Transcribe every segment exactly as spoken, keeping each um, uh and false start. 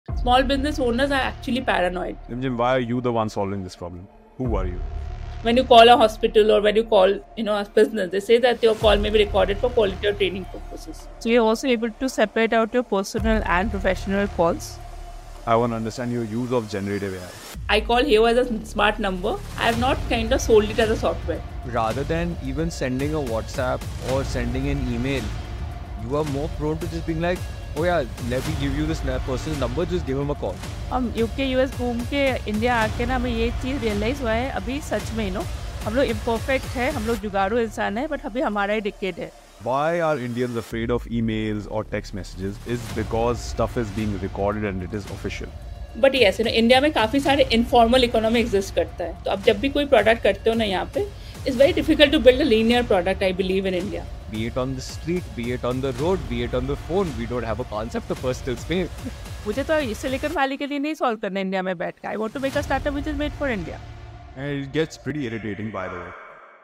Small business owners are actually paranoid. Jim, why are you the one solving this problem? Who are you? When you call a hospital or when you call, you know, a business, they say that your call may be recorded for quality or training purposes. So you're also able to separate out your personal and professional calls. I want to understand your use of generative A I. I call Heo as a smart number. I have not kind of sold it as a software. Rather than even sending a WhatsApp or sending an email, you are more prone to just being like, oh yeah, let me give you this person's number, just give him a call. हम UK US घूम के India आके ना हमें ये चीज़ realise हुआ है अभी सच में नो हम लोग इम्परफेक्ट है, हम लोग जुगाड़ू इंसान है, बट अभी हमारा ही डिकेड है. Why are Indians afraid of emails or text messages is because stuff is being recorded and it is official. But yes you know India में काफ़ी सारे इनफॉर्मल इकोनॉमी एग्जिस्ट करता है, तो आप जब भी कोई प्रोडक्ट करते हो ना यहाँ पे it's very difficult to build a linear product, I believe, in India. Be it on the street, be it on the road, be it on the phone, we don't have a concept of personal space. मुझे तो silicon valley के लिए नहीं solve करना India में बैठ के. I want to make a startup which is made for India. And it gets pretty irritating, by the way.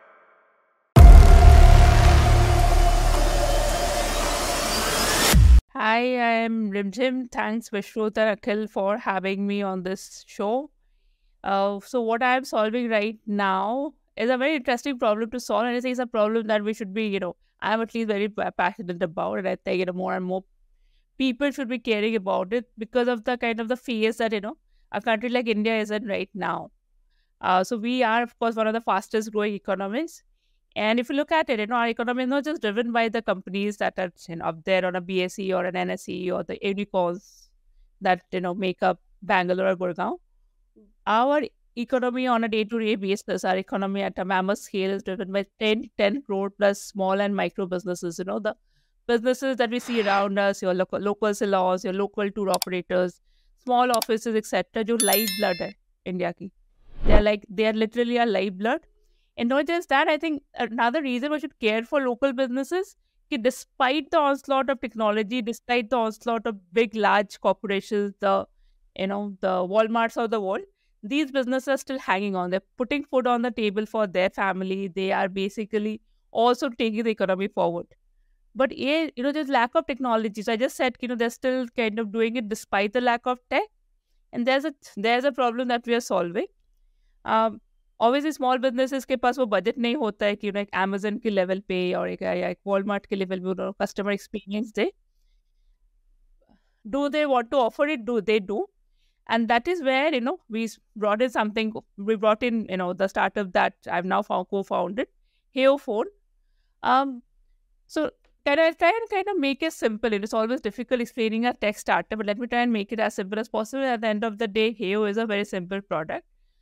Hi, I am Rimjim. Thanks, Vishwota Akhil, for having me on this show. Uh, so what I am solving right now is a very interesting problem to solve, and I think it's a problem that we should be, you know, I'm at least very passionate about it. I think, you know, more and more people should be caring about it because of the kind of the phase that, you know, a country like India is in right now. Uh, so we are, of course, one of the fastest growing economies. And if you look at it, you know, our economy is not just driven by the companies that are, you know, up there on a B S E or an N S E or the unicorns that, you know, make up Bangalore or Gurgaon. Our economy on a day-to-day basis, our economy at a mammoth scale is driven by ten, ten crore plus small and micro businesses. You know, the businesses that we see around us, your local, local salons, your local tour operators, small offices, et cetera, जो live blood है India की. They are like, they are literally a live blood. And not just that, I think another reason we should care for local businesses, कि despite the onslaught of technology, despite the onslaught of big, large corporations, the, you know, the Walmarts of the world, these businesses are still hanging on. They're putting food on the table for their family. They are basically also taking the economy forward. But, you know, there's lack of technology. So I just said, you know, they're still kind of doing it despite the lack of tech. And there's a there's a problem that we are solving. Um, obviously, small businesses के पास वो budget नहीं होता है कि, you know, एक Amazon के level पे और एक या एक Walmart के level पे उन्होंने customer experience they. Do they want to offer it? Do they do? And that is where, you know, we brought in something, we brought in, you know, the startup that I've now found, co-founded, Heo Phone. Um, so can I try and kind of make it simple? It is always difficult explaining a tech startup, but let me try and make it as simple as possible. At the end of the day, Heo is a very simple product.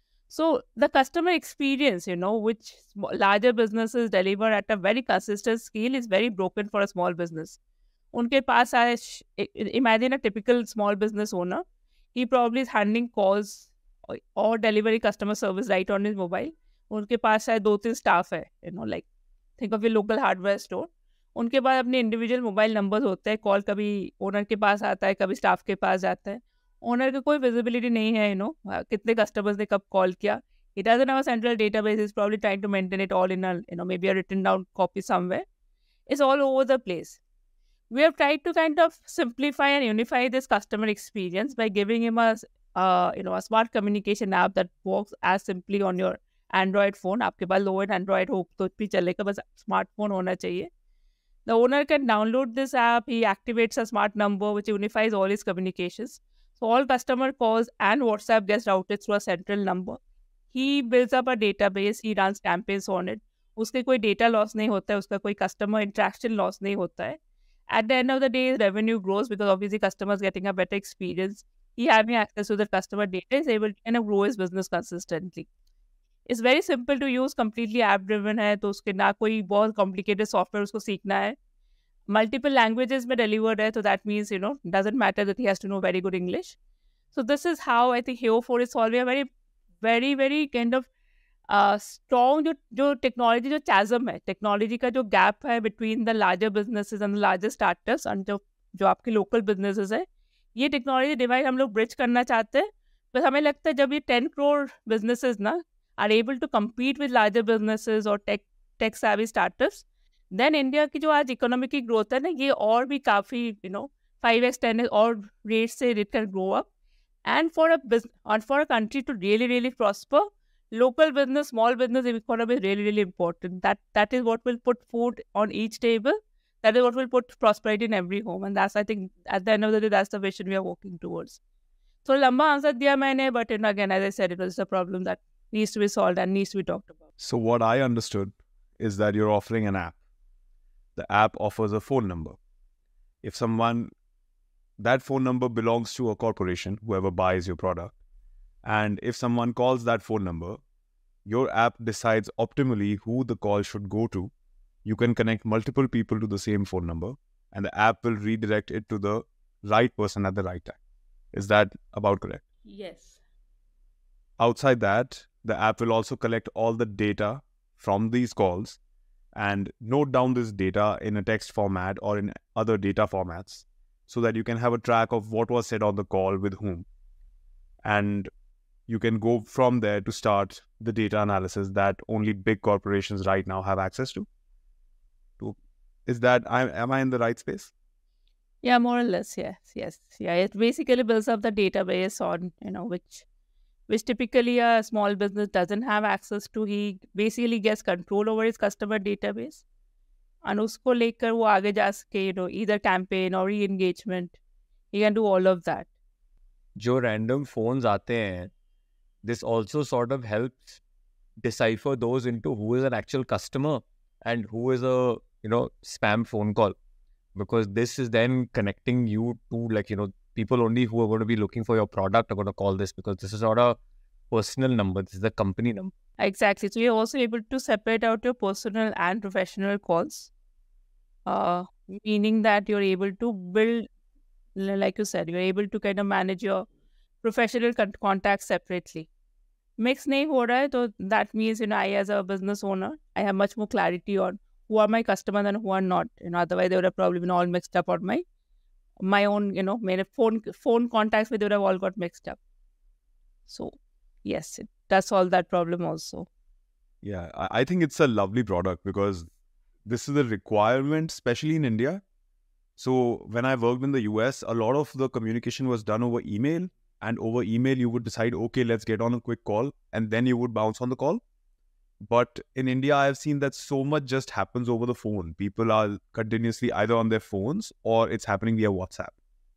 So the customer experience, you know, which larger businesses deliver at a very consistent scale is very broken for a small business. Unke paas aaya, imagine a typical small business owner. He probably is handling calls or, or delivering customer service right on his mobile. उनके पास शायद दो तीन staff है, you know, like think of your local hardware store. उनके पास अपने individual mobile numbers होते हैं. Call कभी ओनर के पास आता है, कभी स्टाफ के पास जाता है. ओनर की कोई विजिबिलिटी नहीं है, यू नो, कितने कस्टमर्स ने कब कॉल किया. He doesn't have a central database. He's probably trying to maintain it all in a, you know, maybe a written down copy somewhere. It's all over the place. We have tried to kind of simplify and unify this customer experience by giving him a, uh, you know, a smart communication app that works as simply on your Android phone. आपके पास low end Android हो तो भी चलेगा, बस smartphone होना चाहिए. The owner can download this app. He activates a smart number which unifies all his communications. So all customer calls and WhatsApp gets routed through a central number. He builds up a database. He runs campaigns on it. उसके कोई data loss नहीं होता है. उसका कोई customer interaction loss नहीं होता है. At the end of the day, revenue grows because obviously customers getting a better experience. He having access to the customer data is able to kind of grow his business consistently. It's very simple to use, completely app driven है, तो उसके ना कोई बहुत complicated software उसको सीखना है. Multiple languages में delivered है, so that means, you know, doesn't matter that he has to know very good English. So this is how I think Heo four is solving a very, very, very kind of strong uh, जो जो technology जो चैज़म है, technology का जो gap है between the larger businesses and the larger startups and जो जो आपके लोकल बिजनेसेस है, ये टेक्नोलॉजी डिवाइड हम लोग ब्रिज करना चाहते हैं. बस हमें लगता है जब ये टेन करोड़ बिजनेसेस ना are able to compete with larger businesses और tech tech savvy startups, then India की जो आज इकोनॉमी की ग्रोथ है ना, ये और भी काफ़ी, you know, five x, ten x or rates say it can grow up. And for a business, or for a country to really, really prosper, local business, small business economy is really, really important. That that is what will put food on each table. That is what will put prosperity in every home. And that's, I think, at the end of the day, that's the vision we are working towards. So, lamba answer diya maine, but you know, again, as I said, it was a problem that needs to be solved and needs to be talked about. So what I understood is that you're offering an app. The app offers a phone number. If someone, that phone number belongs to a corporation, whoever buys your product, and if someone calls that phone number, your app decides optimally who the call should go to. You can connect multiple people to the same phone number, and the app will redirect it to the right person at the right time. Is that about correct? Yes. Outside that, the app will also collect all the data from these calls and note down this data in a text format or in other data formats so that you can have a track of what was said on the call with whom. And you can go from there to start the data analysis that only big corporations right now have access to. to is that, am I in the right space? Yeah, more or less, yes, yes. Yeah, it basically builds up the database on, you know, which which typically a small business doesn't have access to. He basically gets control over his customer database. And usko lekar wo aage ja sake, you know, either campaign or re-engagement. He can do all of that. जो random phones आते हैं, this also sort of helps decipher those into who is an actual customer and who is a, you know, spam phone call. Because this is then connecting you to, like, you know, people only who are going to be looking for your product are going to call this, because this is not a personal number, this is a company number. Exactly. So you're also able to separate out your personal and professional calls, uh, meaning that you're able to build, like you said, you're able to kind of manage your professional con- contacts separately. Mix nahi ho raha hai, so that means, you know, I as a business owner, I have much more clarity on who are my customers and who are not. You know, otherwise they would have probably been all mixed up on my my own, you know, my phone phone contacts with, they would have all got mixed up. So yes, it does solve that problem also. Yeah, I, I think it's a lovely product because this is a requirement, especially in India. So when I worked in the U S, a lot of the communication was done over email, and over email you would decide, okay, let's get on a quick call, and then you would bounce on the call. But in India, I've seen that so much just happens over the phone. People are continuously either on their phones or it's happening via WhatsApp.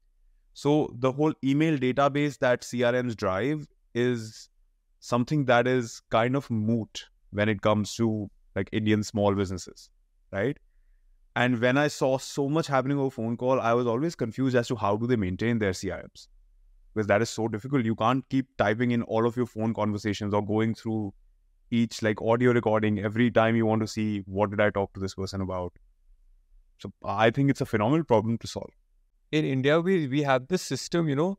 So the whole email database that C R Ms drive is something that is kind of moot when it comes to like Indian small businesses, right? And when I saw so much happening over phone call, I was always confused as to how do they maintain their C R Ms? Because that is so difficult. You can't keep typing in all of your phone conversations or going through each like audio recording every time you want to see what did I talk to this person about. So I think it's a phenomenal problem to solve. In India, we, we have this system, you know,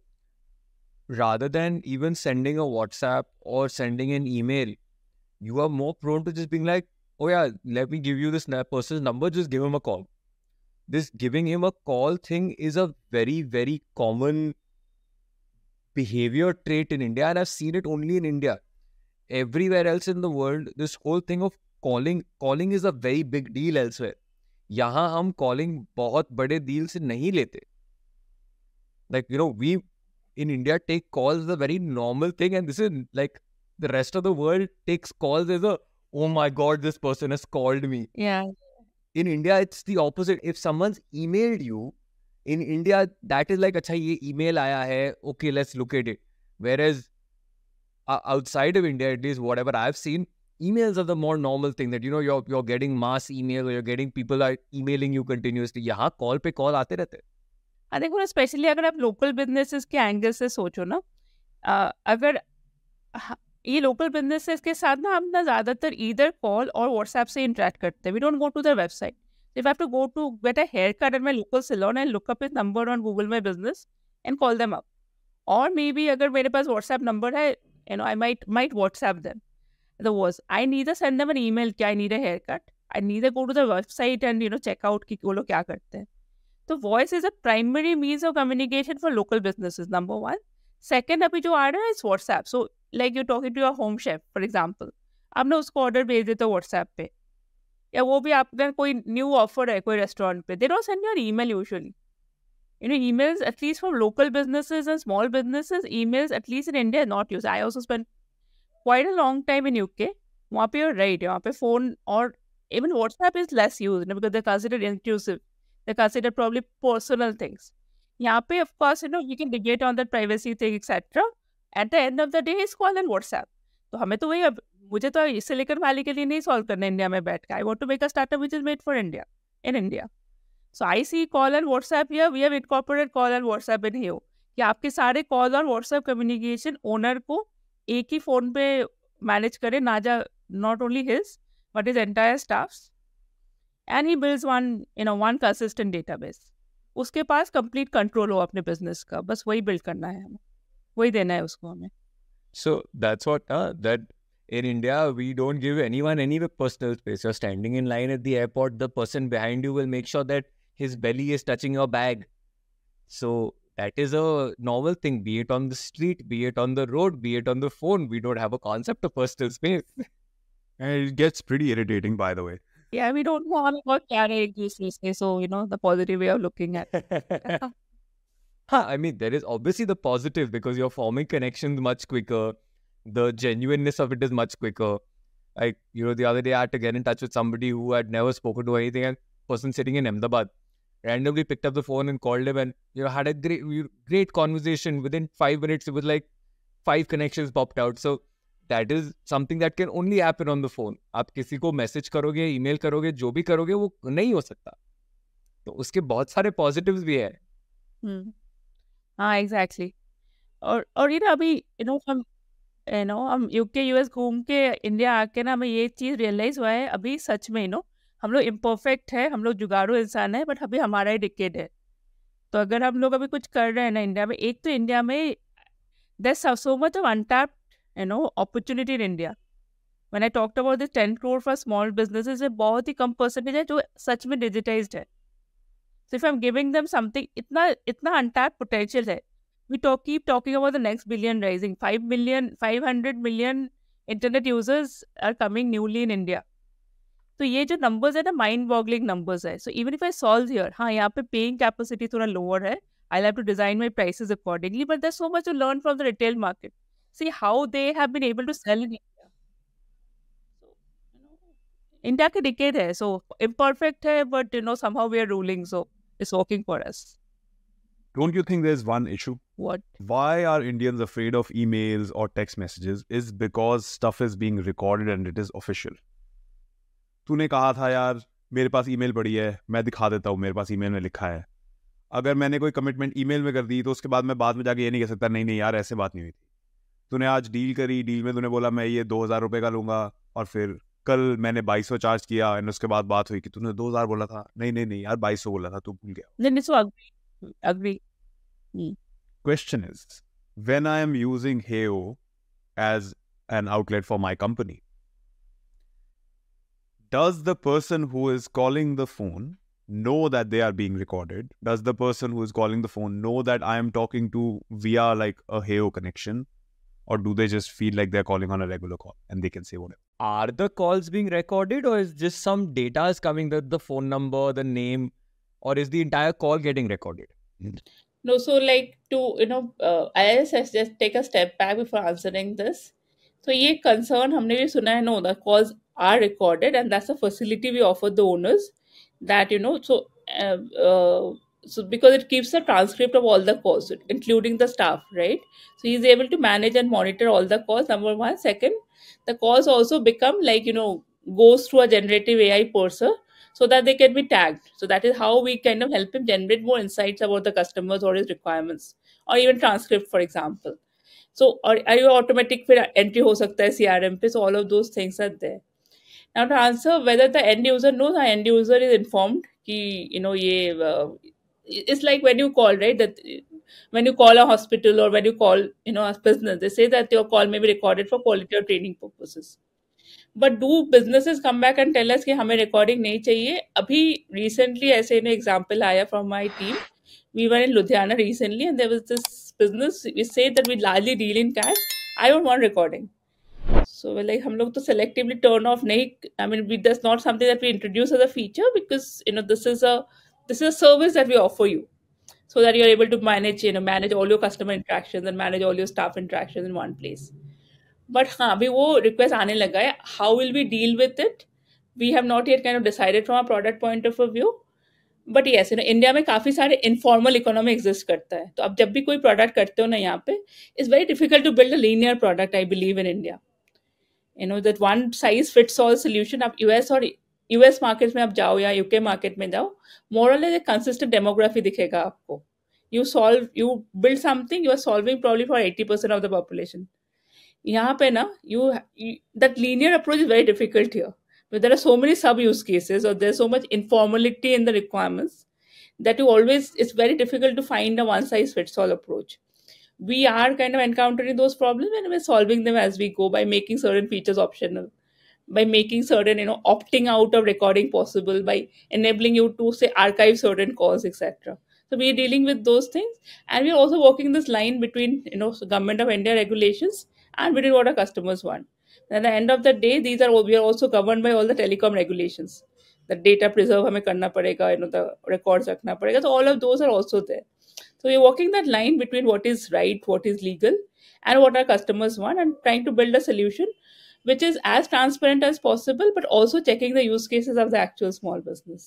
rather than even sending a WhatsApp or sending an email, you are more prone to just being like, oh yeah, let me give you this person's number, just give him a call. This giving him a call thing is a very, very common behavior trait in India, and I've seen it only in India. Everywhere else in the world, this whole thing of calling, calling is a very big deal elsewhere. यहाँ हम calling बहुत बड़े deal से नहीं लेते. Like, you know, we in India take calls as a very normal thing, and this is like the rest of the world takes calls as a, oh my God, this person has called me. Yeah. In India, it's the opposite. If someone's emailed you, in India, that is like, acha, ye email aaya hai, okay, let's look at it. Whereas uh, outside of India, at least whatever I've seen, emails are the more normal thing that, you know, you're you're getting mass email or you're getting people are emailing you continuously. Yahan call pe call aate rehte. I think especially अगर आप local businesses के angle से सोचो ना, uh, अगर ये local businesses के साथ ना हम ना ज़्यादातर either call और WhatsApp से interact करते हैं. We don't go to their website. If I have to go to get a haircut at my local salon and look up his number on Google My Business and call them up. Or maybe अगर मेरे पास WhatsApp number है, you know, I might might WhatsApp them. The was I neither send them an email कि I need a haircut. I neither go to the website and, you know, check out कि वो लोग क्या करते हैं. So voice is a primary means of communication for local businesses, number one. Second, अभी जो आ रहा है is WhatsApp. So like you're talking to your home chef, for example. आपने उसको order भेज देते हो WhatsApp पे. या वो भी आपका कोई new offer है कोई restaurant पे. They don't send you an email usually. You know, emails, at least for local businesses and small businesses, emails, at least in India, are not used. I also spent quite a long time in U K. वहाँ पे you're right, यहाँ पे phone or even WhatsApp is less used, you know, because they're considered intrusive. They're considered probably personal things. यहाँ पे, of course, you know, you can debate on that privacy thing, et cetera. At the end of the day, it's call and WhatsApp. तो हमें तो वही, अब मुझे तो silicon valley के लिए नहीं सॉल्व करना है इंडिया में बैठ के. I want to make a startup which is made for India, in India. So I see call and WhatsApp here. We have incorporated call and WhatsApp in here. कि आपके सारे कॉल और WhatsApp communication owner को एक ही phone पे manage करे, ना जा, not only his but his entire staffs, and he builds one, you know, one consistent database. उसके पास complete control हो अपने business का, बस वही build करना है हमें, वही देना है उसको हमें. So that's what uh, that in India we don't give anyone any personal space. You're standing in line at the airport, the person behind you will make sure that his belly is touching your bag. So that is a novel thing, be it on the street, be it on the road, be it on the phone. We don't have a concept of personal space. And it gets pretty irritating, by the way. Yeah, we don't know what carry एक दूसरे से, so you know, the positive way of looking at it. Huh, I mean, there is obviously the positive because you're forming connections much quicker. The genuineness of it is much quicker. Like, you know, the other day I had to get in touch with somebody who had never spoken to anything, and person sitting in Ahmedabad randomly picked up the phone and called him, and you know, had a great great conversation. Within five minutes, it was like five connections popped out. So that is something that can only happen on the phone. आप किसी को message करोगे, email करोगे, जो भी करोगे वो नहीं हो सकता. तो उसके बहुत सारे पॉजिटिव्स भी है. हम्म, हाँ, एग्जैक्टली. और और ये ना अभी यू नो हम यू नो हम यूके यूएस घूम के इंडिया आके ना हमें ये चीज़ रियलाइज हुआ है अभी सच में, यू नो हम लोग इम्परफेक्ट है, हम लोग जुगाड़ू इंसान है, बट अभी हमारा ही डिकेड है. तो अगर हम लोग अभी कुछ कर रहे हैं ना इंडिया में, एक तो इंडिया में there so much of untapped you know opportunity in India. When I talked about this ten crore for small businesses, ये बहुत ही कम परसेंटेज है जो सच में digitized है. So if I'm giving them something, इतना इतना untapped potential है. We talk keep talking about the next billion rising. five million, five hundred million internet users are coming newly in India. तो ये जो numbers है ना, mind boggling numbers है. So even if I solve here, हाँ यहाँ पे paying capacity थोड़ा lower है, I'll have to design my prices accordingly, but there's so much to learn from the retail market. See how they have been able to sell in India. So, you know, India का decade है, so imperfect है, but you know somehow we are ruling, so it's working for us. Don't you think there's one issue? What? Why are Indians afraid of emails or text messages? Is because stuff is being recorded and it is official. तूने कहा था यार मेरे पास email पड़ी है, मैं दिखा देता हूँ मेरे पास ईमेल में लिखा है. अगर मैंने कोई कमिटमेंट ईमेल में कर दी तो उसके बाद मैं बाद में जाके ये नहीं कह सकता नहीं नहीं यार ऐसे बात नहीं हुई थी. तूने आज डील करी, डील में तूने बोला मैं ये दो हज़ार रुपये का लूँगा, और फिर कल मैंने बाईस सौ चार्ज किया, और उसके बाद बात हुई कि तूने दो हज़ार बोला था. नहीं नहीं नहीं यार बाईस सौ बोला था, तू भूल गया. Then it's agree. Agree. Hmm. Question is, when I am using Heo as an outlet for my company, does the person who is calling the phone know that they are being recorded? Does the person who is calling the phone know that I am talking to via like a Heo connection? Or do they just feel like they're calling on a regular call and they can say whatever? Are the calls being recorded, or is just some data is coming, the, the phone number, the name, or is the entire call getting recorded? No, so like to, you know, uh, I'll just just take a step back before answering this. So ये concern हमने भी सुना है, no, the calls are recorded, and that's a facility we offer the owners, that, you know, so uh, uh, so because it keeps the transcript of all the calls, including the staff, right? So he's able to manage and monitor all the calls, number one. Second, the calls also become like, you know, goes through a generative A I parser so that they can be tagged. So that is how we kind of help him generate more insights about the customers or his requirements, or even transcript, for example. So are, are you automatic फिर entry हो सकता है C R M पे, so all of those things are there. Now to answer whether the end user knows, the end user is informed कि, you know, ये uh, it's like when you call, right, that when you call a hospital or when you call, you know, a business, they say that your call may be recorded for quality or training purposes. But do businesses come back and tell us कि हमें recording नहीं चाहिए? अभी recently ऐसे ना example आया from my team. We were in Ludhiana recently, and there was this business. We say that we largely deal in cash. I don't want recording. So we're like, हम लोग तो selectively turn off नहीं. I mean, we, that's not something that we introduce as a feature, because, you know, this is a this is a service that we offer you. so that you're able to manage, you know, manage all your customer interactions and manage all your staff interactions in one place. But हाँ अभी वो request आने लगा है. How will we deal with it? We have not yet kind of decided from a product point of view. But yes, no India में काफ़ी सारे informal economy exist करता है. तो अब जब भी कोई प्रोडक्ट करते हो ना यहाँ पे, it's very difficult to build a linear product. I believe in India, you know that one size fits all solution. आप यूएस और यूएस मार्केट में आप जाओ या यूके मार्केट में जाओ, मोरल एक कंसिस्टेंट डेमोग्राफी दिखेगा आपको. You solve, you build something, you are solving probably for eighty percent of the population. यहाँ पे ना you that linear approach is very difficult here. But there are so many sub use cases, or there's so much informality in the requirements that you always, it's very difficult to find a one size fits all approach. We are kind of encountering those problems and we're solving them as we go by making certain features optional, by making certain, you know, opting out of recording possible, by enabling you to say archive certain calls, et cetera. So we're dealing with those things, and we're also walking this line between, you know, Government of India regulations and between what our customers want. At the end of the day, these are all, we are also governed by all the telecom regulations. The data preserve हमें करना पड़ेगा, you know, the records रखना पड़ेगा. So all of those are also there. So we're walking that line between what is right, what is legal, and what our customers want, and trying to build a solution which is as transparent as possible, but also checking the use cases of the actual small business.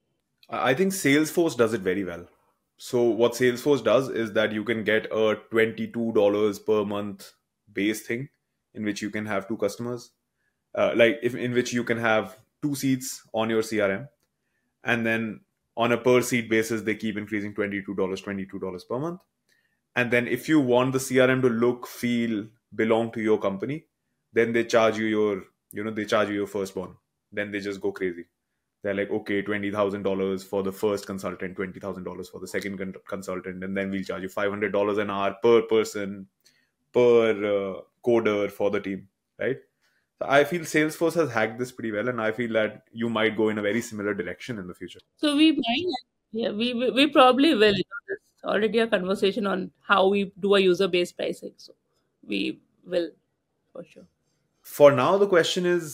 I think Salesforce does it very well. So what Salesforce does is that you can get a twenty-two dollars per month base thing, in which you can have two customers, uh, like if in which you can have two seats on your C R M, and then on a per seat basis they keep increasing twenty-two dollars, twenty-two dollars per month. And then if you want the C R M to look, feel, belong to your company, then they charge you your, you know, they charge you your firstborn. Then they just go crazy. They're like, okay, twenty thousand dollars for the first consultant, twenty thousand dollars for the second con- consultant, and then we'll charge you five hundred dollars an hour per person, per uh, coder for the team, right? So I feel Salesforce has hacked this pretty well, and I feel that you might go in a very similar direction in the future. So we might, yeah, we we, we probably will. You know, there's already a conversation on how we do a user-based pricing. So we will, for sure. For now, the question is,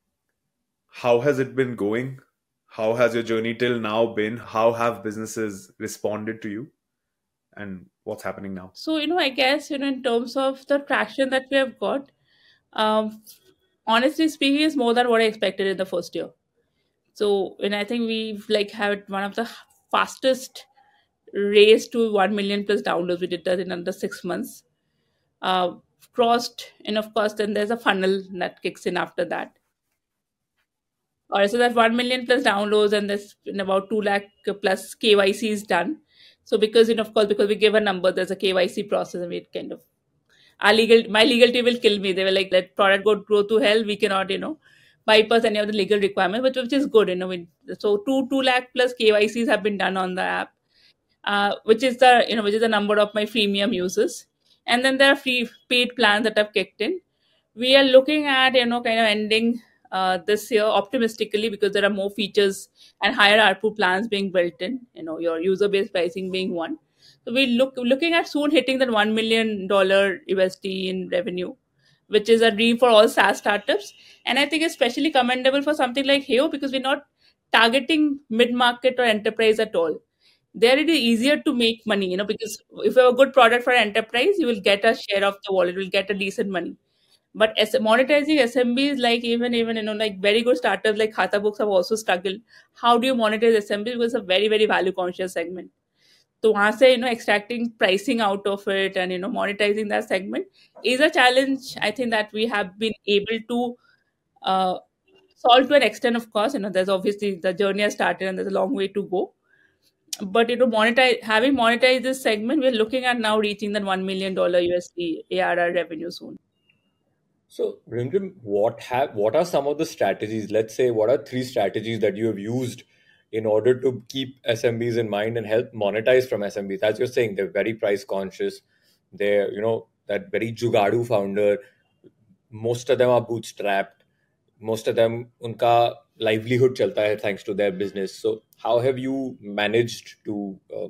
how has it been going? How has your journey till now been? How have businesses responded to you? And what's happening now? So, you know, I guess, you know, in terms of the traction that we have got, um, honestly speaking, is more than what I expected in the first year. So, and I think we've like had one of the fastest race to one million plus downloads. We did that in under six months. Uh, crossed, and of course, then there's a funnel that kicks in after that. Or so that one million plus downloads, and there's in about two lakh plus K Y C is done. So because, you know, of course, because we give a number, there's a K Y C process, and we kind of, our legal, my legal team will kill me. They were like, let product go, go to hell. We cannot, you know, bypass any of the legal requirements, which, which is good, you know. We, so two, two lakh plus K Y Cs have been done on the app, uh, which is the, you know, which is the number of my freemium users. And then there are free paid plans that have kicked in. We are looking at, you know, kind of ending uh, this year optimistically, because there are more features and higher A R P U plans being built in, you know, your user-based pricing being one. So we look looking at soon hitting that one million dollars U S D in revenue, which is a dream for all SaaS startups. And I think especially commendable for something like Heo, because we're not targeting mid-market or enterprise at all. There it is easier to make money, you know, because if you have a good product for enterprise, you will get a share of the wallet, you will get a decent money. But as monetizing S M Bs, like even, even, you know, like very good startups like Khata Books have also struggled. How do you monetize S M Bs? Because it's a very, very value conscious segment. So वहाँ से, you know, extracting pricing out of it and, you know, monetizing that segment is a challenge. I think that we have been able to uh, solve to an extent. Of course, you know, there's obviously the journey has started and there's a long way to go. But, you know, monetize, having monetized this segment, we're looking at now reaching that one million dollars U S D A R R revenue soon. So, Rimrim, what have what are some of the strategies? Let's say, what are three strategies that you have used in order to keep S M Bs in mind and help monetize from S M Bs? As you're saying, they're very price conscious. They're, you know, that very jugadu founder. Most of them are bootstrapped. Most of them, unka livelihood chalta hai thanks to their business. So, how have you managed to um,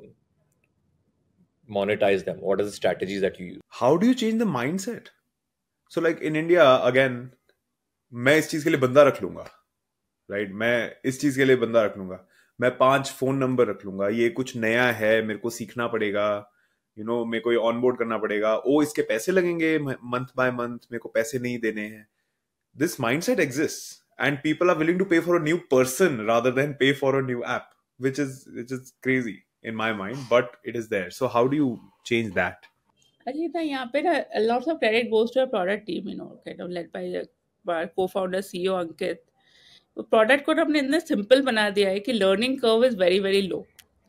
monetize them? What are the strategies that you use? How do you change the mindset? So like in India, again, मैं इस चीज के लिए बंदा रख लूंगा, right? मैं इस चीज के लिए बंदा रख लूंगा. मैं पांच फोन नंबर रख लूंगा, ये कुछ नया है, मेरे को सीखना पड़ेगा, यू नो मेरे को ये ऑनबोर्ड करना पड़ेगा, ओ इसके पैसे लगेंगे मंथ बाय मंथ, मेरे को पैसे नहीं देने हैं. This mindset exists, and people are willing to pay for a new person rather than pay for a new app, which is which is crazy in my mind, but it is there. So how do you change that? अरे ना यहाँ पे ना lots of credit goes to a product team, you know, kind of led by the by co-founder C E O अंकित. तो product को हमने इतना simple बना दिया है कि learning curve is very very low,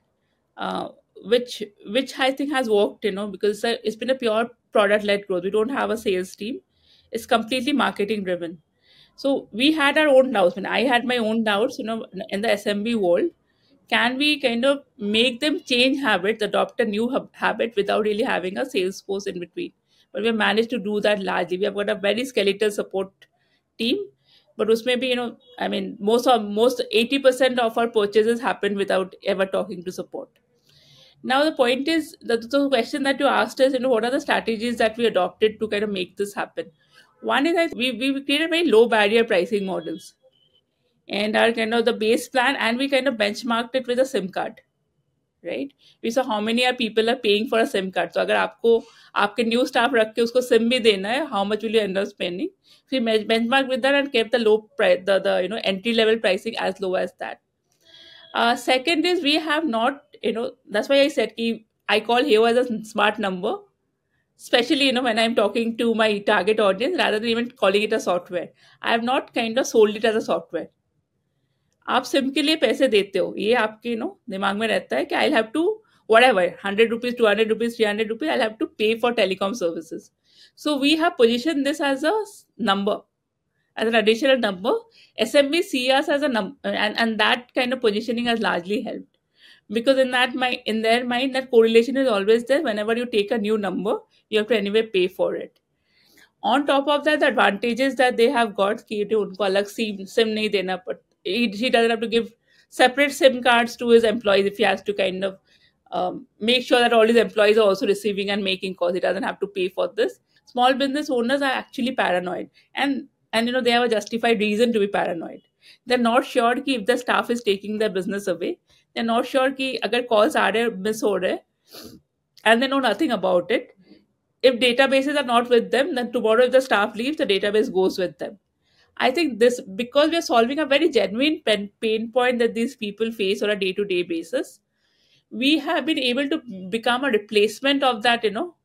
which which I think has worked, you know, because it's, a, it's been a pure product led growth. We don't have a sales team. It's completely marketing driven. So we had our own doubts. When I had my own doubts, you know, in the S M B world, can we kind of make them change habits, adopt a new hab- habit without really having a sales force in between? But we have managed to do that largely. We have got a very skeletal support team, but usme bhi, you know, I mean, most of most eighty percent of our purchases happen without ever talking to support. Now the point is that the question that you asked is, you know, what are the strategies that we adopted to kind of make this happen? One is that we we created very low barrier pricing models, and our kind of the base plan, and we kind of benchmarked it with a SIM card, right? We saw how many are people are paying for a SIM card. So अगर आपको आपके new staff रख के उसको SIM भी देना है, how much will you end up spending? We benchmark with that and kept the low price, the the you know entry level pricing as low as that. Uh, second is we have not, you know, that's why I said ki I call Heo as a smart number, especially, you know, when I'm talking to my target audience rather than even calling it a software. I have not kind of sold it as a software. आप SIM के लिए पैसे देते हो, ये आपके no दिमाग में रहता है कि I have to whatever hundred rupees, two hundred rupees, three hundred rupees, I'll have to pay for telecom services. So we have positioned this as a number, as an additional number. S M B see us as a number, and, and that kind of positioning has largely helped, because in that mind, in their mind, that correlation is always there. Whenever you take a new number, you have to anyway pay for it. On top of that, the advantages that they have got, कि उनको अलग SIM SIM नहीं देना, but he, he doesn't have to give separate SIM cards to his employees if he has to kind of um, make sure that all his employees are also receiving and making calls. He doesn't have to pay for this. Small business owners are actually paranoid, and and you know they have a justified reason to be paranoid. They're not sure कि if the staff is taking their business away. They're not sure कि अगर calls आ रहे miss हो रहे, and they know nothing about it. If databases are not with them, then tomorrow if the staff leaves, the database goes with them. I think this, because we are solving a very genuine pain, pain point that these people face on a day-to-day basis, we have been able to become a replacement of that, you know,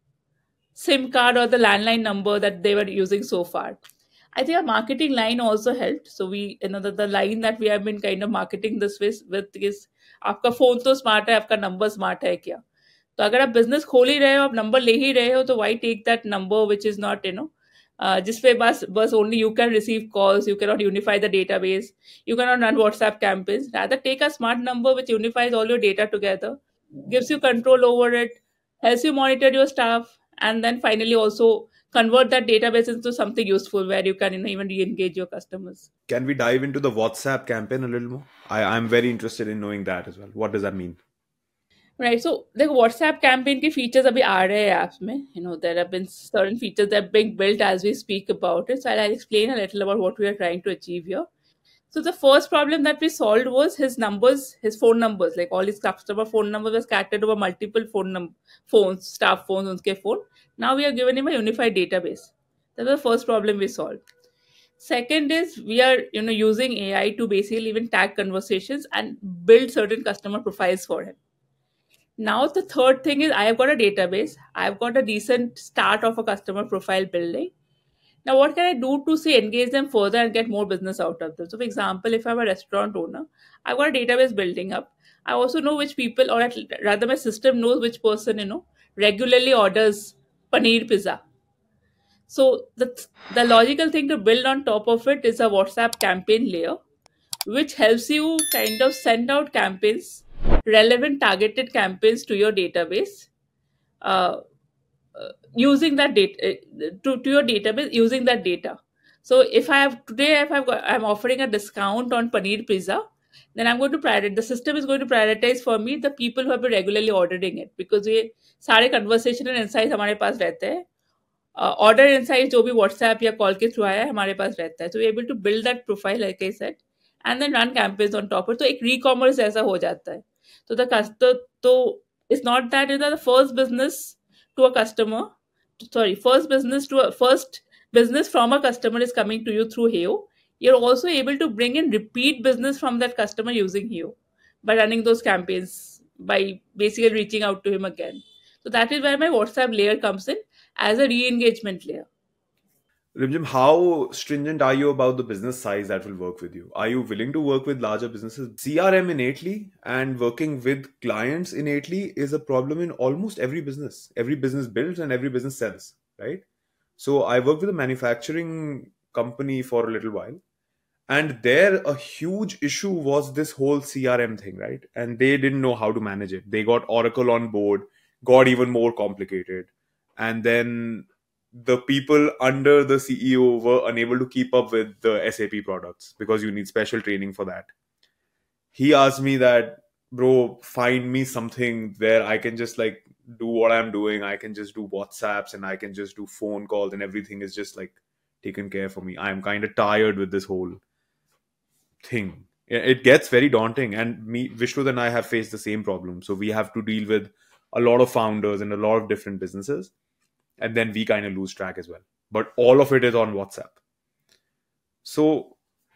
SIM card or the landline number that they were using so far. I think our marketing line also helped. So we, you know, the, the line that we have been kind of marketing this with, with is, आपका phone तो smart है, आपका number smart है क्या? तो अगर आप business खोल ही रहे हो, आप नंबर ले ही रहे हो, तो why take that number which is not, you know, जिस पे बस बस only you can receive calls, you can not unify the database, you can not run WhatsApp campaigns. Rather take a smart number which unifies all your data together, gives you control over it, helps you monitor your staff, and then finally also convert that database into something useful where you can, you know, even re-engage your customers. Can we dive into the WhatsApp campaign a little more? I, I'm very interested in knowing that as well. What does that mean? Right. So the WhatsApp campaign के features अभी आ रहे हैं apps में. You know, there have been certain features that are being built as we speak about it. So I'll explain a little about what we are trying to achieve here. So the first problem that we solved was his numbers, his phone numbers, like all his customer phone numbers were scattered over multiple phone num- phones, staff phones, unske phone. Now we are giving him a unified database. That was the first problem we solved. Second is we are, you know, using A I to basically even tag conversations and build certain customer profiles for him. Now the third thing is I have got a database. I've got a decent start of a customer profile building. Now what can I do to say engage them further and get more business out of them? So for example, if I'm a restaurant owner, I've got a database building up. I also know which people, or at, rather my system knows which person, you know, regularly orders paneer pizza. So the, the logical thing to build on top of it is a WhatsApp campaign layer, which helps you kind of send out campaigns, relevant targeted campaigns to your database, uh, uh, using that data uh, to, to your database using that data. So if I have today, if I've got, I'm offering a discount on paneer pizza, then I'm going to prioritize. The system is going to prioritize for me the people who have been regularly ordering it, because ये सारे conversational insights हमारे पास रहते हैं. Uh, order insights जो भी WhatsApp या call के through आया है हमारे पास रहता है. So we're able to build that profile, like I said, and then run campaigns on top of it. So एक e-commerce जैसा हो जाता है. So the customer, तो it's not that it's the first business to a customer. Sorry, first business to a first business from a customer is coming to you through Heo. You're also able to bring in repeat business from that customer using Heo by running those campaigns, by basically reaching out to him again. So that is where my WhatsApp layer comes in as a re-engagement layer. Rimjim, how stringent are you about the business size that will work with you? Are you willing to work with larger businesses? C R M innately and working with clients innately is a problem in almost every business. Every business builds and every business sells, right? So I worked with a manufacturing company for a little while, and there a huge issue was this whole C R M thing, right? And they didn't know how to manage it. They got Oracle on board, got even more complicated. And then the people under the C E O were unable to keep up with the S A P products because you need special training for that. He asked me that, bro, find me something where I can just like do what I'm doing. I can just do WhatsApps and I can just do phone calls and everything is just like taken care for me. I'm kind of tired with this whole thing. It gets very daunting, and me, Vishnut and I have faced the same problem. So we have to deal with a lot of founders and a lot of different businesses, and then we kind of lose track as well. But all of it is on WhatsApp. So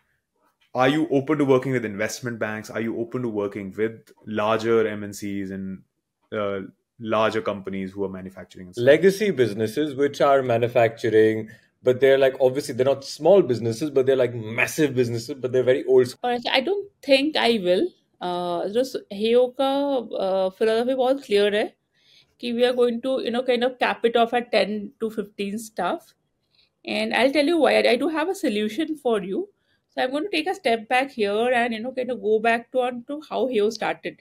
are you open to working with investment banks? Are you open to working with larger M N Cs and uh, larger companies who are manufacturing and stuff? Legacy businesses which are manufacturing, but they're like, obviously they're not small businesses, but they're like massive businesses, but they're very old. Or I don't think I will. Uh, just Heo का uh, philosophy बहुत clear है कि we are going to, you know, kind of cap it off at ten to fifteen staff. And I'll tell you why. I do have a solution for you. So I'm going to take a step back here and, you know, kind of go back to on to how Heo started.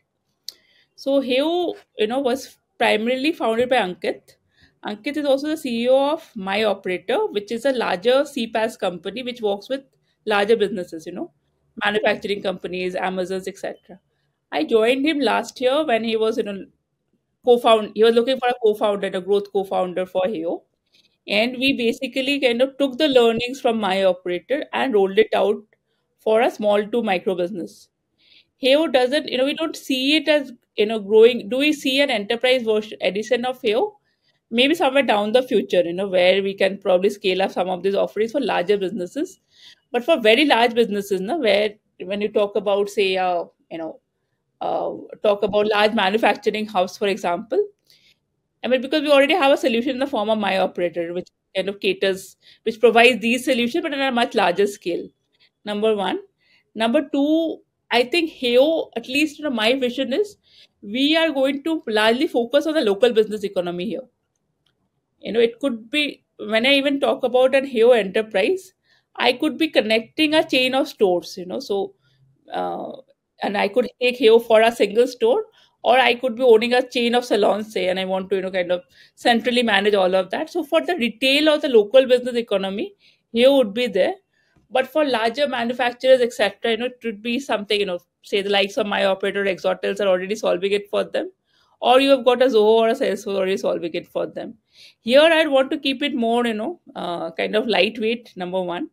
So Heo, you know, was primarily founded by Ankit. Ankit is also the C E O of My Operator, which is a larger C PaaS company which works with larger businesses, you know, manufacturing companies, Amazons, et cetera. I joined him last year when he was, you know, co-found. He was looking for a co-founder, a growth co-founder for Heo, and we basically kind of took the learnings from My Operator and rolled it out for a small to micro business. Heo doesn't, you know, we don't see it as, you know, growing. Do we see an enterprise version edition of Heo? Maybe somewhere down the future, you know, where we can probably scale up some of these offerings for larger businesses. But for very large businesses, no, where when you talk about, say, uh, you know, uh, talk about large manufacturing hubs, for example, I mean, because we already have a solution in the form of My Operator, which kind of caters, which provides these solutions, but on a much larger scale. Number one. Number two, I think Heo, at least, you know, my vision is we are going to largely focus on the local business economy here. You know, it could be, when I even talk about an Heo enterprise, I could be connecting a chain of stores, you know, so, uh, and I could take Heo for a single store, or I could be owning a chain of salons, say, and I want to, you know, kind of centrally manage all of that. So for the retail or the local business economy, Heo would be there. But for larger manufacturers, et cetera, you know, it would be something, you know, say the likes of My Operator, Exotels are already solving it for them, or you have got a Zoho or a Salesforce already solving it for them. Here, I'd want to keep it more, you know, uh, kind of lightweight, number one.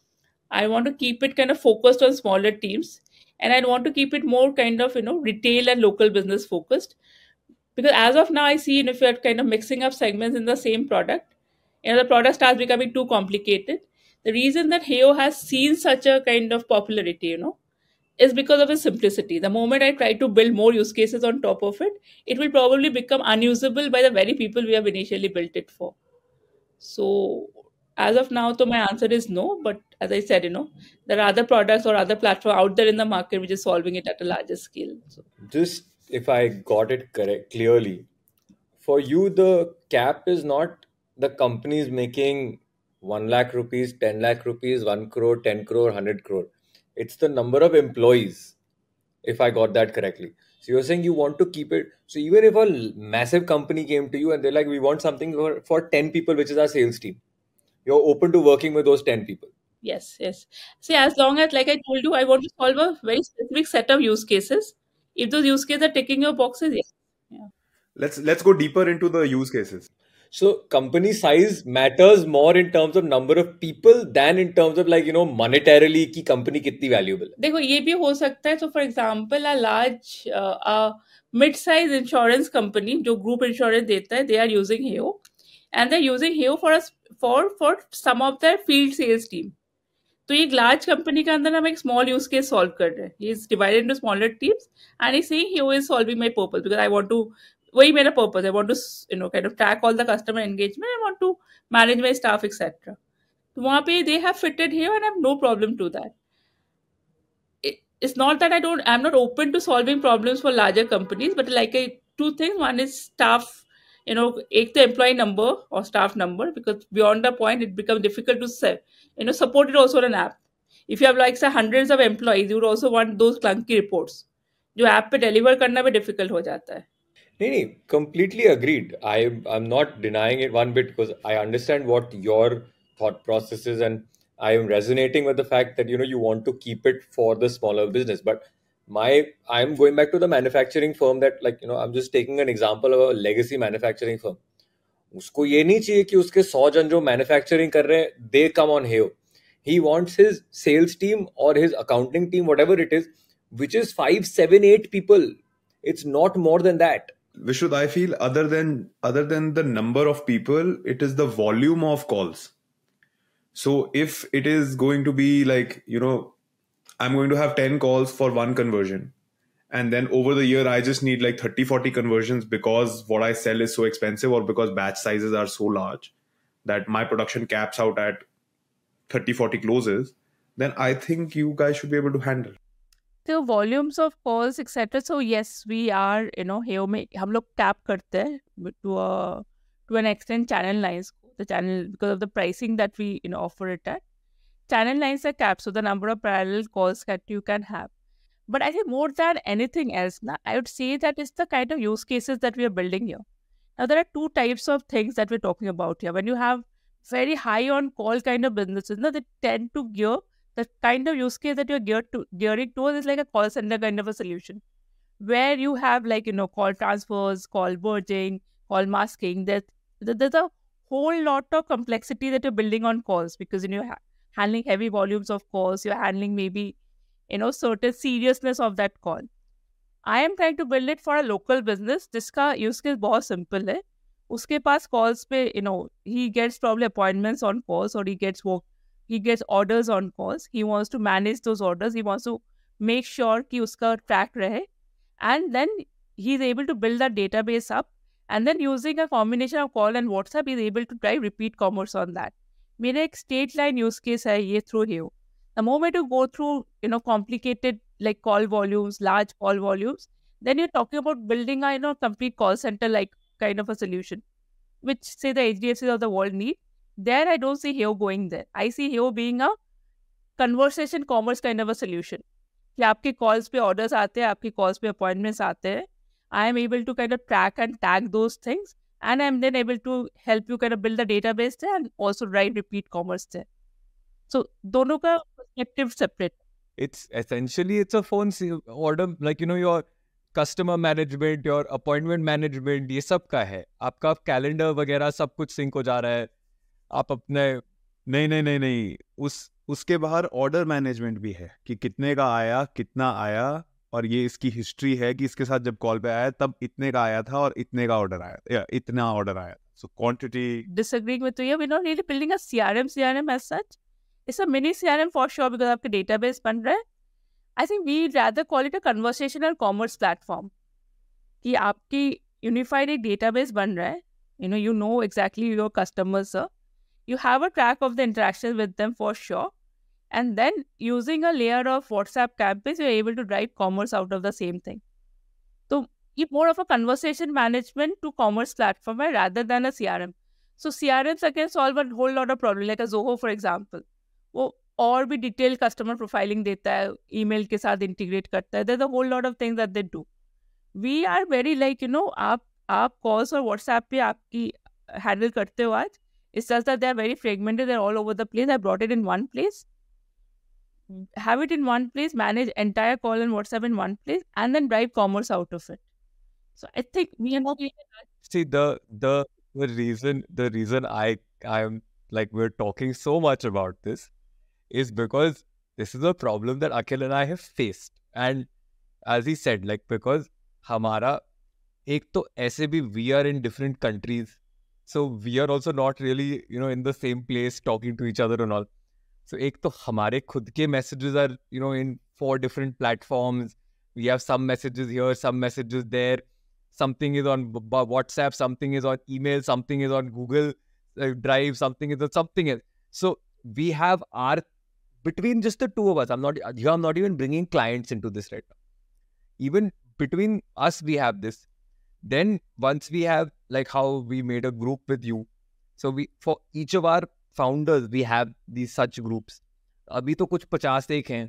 I want to keep it kind of focused on smaller teams, and I want to keep it more kind of, you know, retail and local business focused. Because as of now, I see, you know, if you're kind of mixing up segments in the same product, you know, the product starts becoming too complicated. The reason that Heo has seen such a kind of popularity, you know, is because of its simplicity. The moment I try to build more use cases on top of it, it will probably become unusable by the very people we have initially built it for. So as of now, so my answer is no. But as I said, you know, there are other products or other platforms out there in the market which is solving it at a larger scale. So Just if I got it correct clearly, for you the cap is not the companies making one lakh rupees, ten lakh rupees, one crore, ten crore, hundred crore. It's the number of employees, if I got that correctly. So you're saying you want to keep it. So even if a l- massive company came to you and they're like, we want something for, for ten people, which is our sales team, you're open to working with those ten people. yes, yes. See, as long as, like I told you, I want to solve a very specific set of use cases. If those use cases are ticking your boxes, yes. Yeah. Let's let's go deeper into the use cases. So company size matters more in terms of number of people than in terms of, like, you know, monetarily कि company कितनी valuable है. देखो ये भी हो सकता है. So for example, a large uh, a mid-size insurance company जो group insurance देता है, they are using Heo, and they're using Heo for us for for some of their field sales team. तो ये लार्ज कंपनी के अंदर हम एक small use case solve कर रहे हैं. He is divided into smaller teams and he saying he is solving my purpose because I want to, वही मेरा पर्पस है. I want to you know kind of track all the customer engagement. I want to manage my staff etcetera. तो वहां पे they have fitted here and I have no problem to that. It's not that I don't, I'm not open to solving problems for larger companies, but like I, two things. One is staff, you know, take the employee number or staff number, because beyond the point, it becomes difficult to say, you know, support it also on an app. If you have like say hundreds of employees, you would also want those clunky reports. जो app पे deliver करना भी difficult हो जाता है. नहीं नहीं, completely agreed. I I'm not denying it one bit, because I understand what your thought process is, and I am resonating with the fact that, you know, you want to keep it for the smaller business. But my I'm going back to the manufacturing firm that, like, you know, I'm just taking an example of a legacy manufacturing firm. उसको ये नहीं चाहिए कि उसके सौ जन जो manufacturing कर रहे हैं, they come on Heo. He wants his sales team or his accounting team, whatever it is, which is five, seven, eight people. It's not more than that. Vishuddh, I feel other than other than the number of people, it is the volume of calls. So if it is going to be like, you know, I'm going to have ten calls for one conversion, and then over the year I just need like thirty, forty conversions because what I sell is so expensive, or because batch sizes are so large that my production caps out at thirty, forty closes, then I think you guys should be able to handle. The volumes of calls etc. So yes, we are, you know, Heo में हम लोग tap करते हैं to a to an extent channel lines, the channel, because of the pricing that we, you know, offer it at. Channel lines are capped, so the number of parallel calls that you can have. But I think more than anything else, na, I would say that it's the kind of use cases that we are building here. Now there are two types of things that we're talking about here. When you have very high on call kind of businesses, na, they tend to gear the kind of use case that you're geared to gearing towards is like a call center kind of a solution, where you have like, you know, call transfers, call merging, call masking. There's there's a whole lot of complexity that you're building on calls, because, you know, you're ha- handling heavy volumes of calls. You're handling maybe, you know, certain seriousness of that call. I am trying to build it for a local business जिसका use case बहुत simple है. उसके पास calls पे, you know, he gets probably appointments on calls, or he gets work, he gets orders on calls. He wants to manage those orders. He wants to make sure कि उसका track रहे, and then he's able to build that database up, and then using a combination of call and WhatsApp, he's able to drive repeat commerce on that. मेरा एक state line use case है ये through Heo. The moment you go through, you know, complicated like call volumes, large call volumes, then you're talking about building a, you know, complete call center like kind of a solution, which say the H D F Cs of the world need. There I don't see Heo going there. I see Heo being a conversation commerce kind of a solution. कि आपके calls पे orders आते हैं, आपके calls पे appointments आते हैं. I am able to kind of track and tag those things, and I'm then able to help you kind of build a database there and also drive repeat commerce there. So दोनों का perspective separate. It's essentially, it's a phone se- order, like, you know, your customer management, your appointment management, ये सब का है. आपका calendar वगैरह सब कुछ sync हो जा रहा है. आप अपने नहीं नहीं नहीं नहीं उस उसके बाहर ऑर्डर मैनेजमेंट भी है कि कितने का आया, कितना आया, और ये इसकी हिस्ट्री है कि इसके साथ जब कॉल पे आया तब इतने का आया था और इतने का ऑर्डर आया, या इतना ऑर्डर आया. So quantity. Disagreeing with you, we're not really building a C R M C R M as such. It's a mini C R M for sure, because आपके database बन रहा है. I think we rather call it a conversational commerce platform. कि आपकी unified एक database बन रहा है. You know, you know exactly your customers, sir. You have a track of the interactions with them for sure. And then using a layer of WhatsApp campaigns, you're able to drive commerce out of the same thing. So it's more of a conversation management to commerce platform hai, rather than a C R M. So C R Ms again solve a whole lot of problems, like a Zoho for example. वो और भी detailed customer profiling देता है, email के साथ integrate करता है. There's a whole lot of things that they do. We are very like, you know, आप आप calls और WhatsApp पे आपकी handle करते हो आज. It's just that they're very fragmented. They're all over the place. I brought it in one place. Have it in one place, manage entire call and WhatsApp in one place, and then drive commerce out of it. So I think we are not. See, the the the reason the reason I I'm like we're talking so much about this is because this is a problem that Akhil and I have faced. And as he said, like because हमारा एक तो ऐसे भी we are in different countries, so we are also not really you know in the same place talking to each other and all. So एक तो हमारे खुद के messages are you know in four different platforms. We have some messages here, some messages there. Something is on WhatsApp, something is on email, something is on Google uh, Drive, something is on something else. So we have our, between just the two of us, I'm not, here I'm not even bringing clients into this right now. Even between us, we have this. Then once we have, like how we made a group with you. So we, for each of our founders, we have these such groups. अभी तो कुछ पचास एक हैं,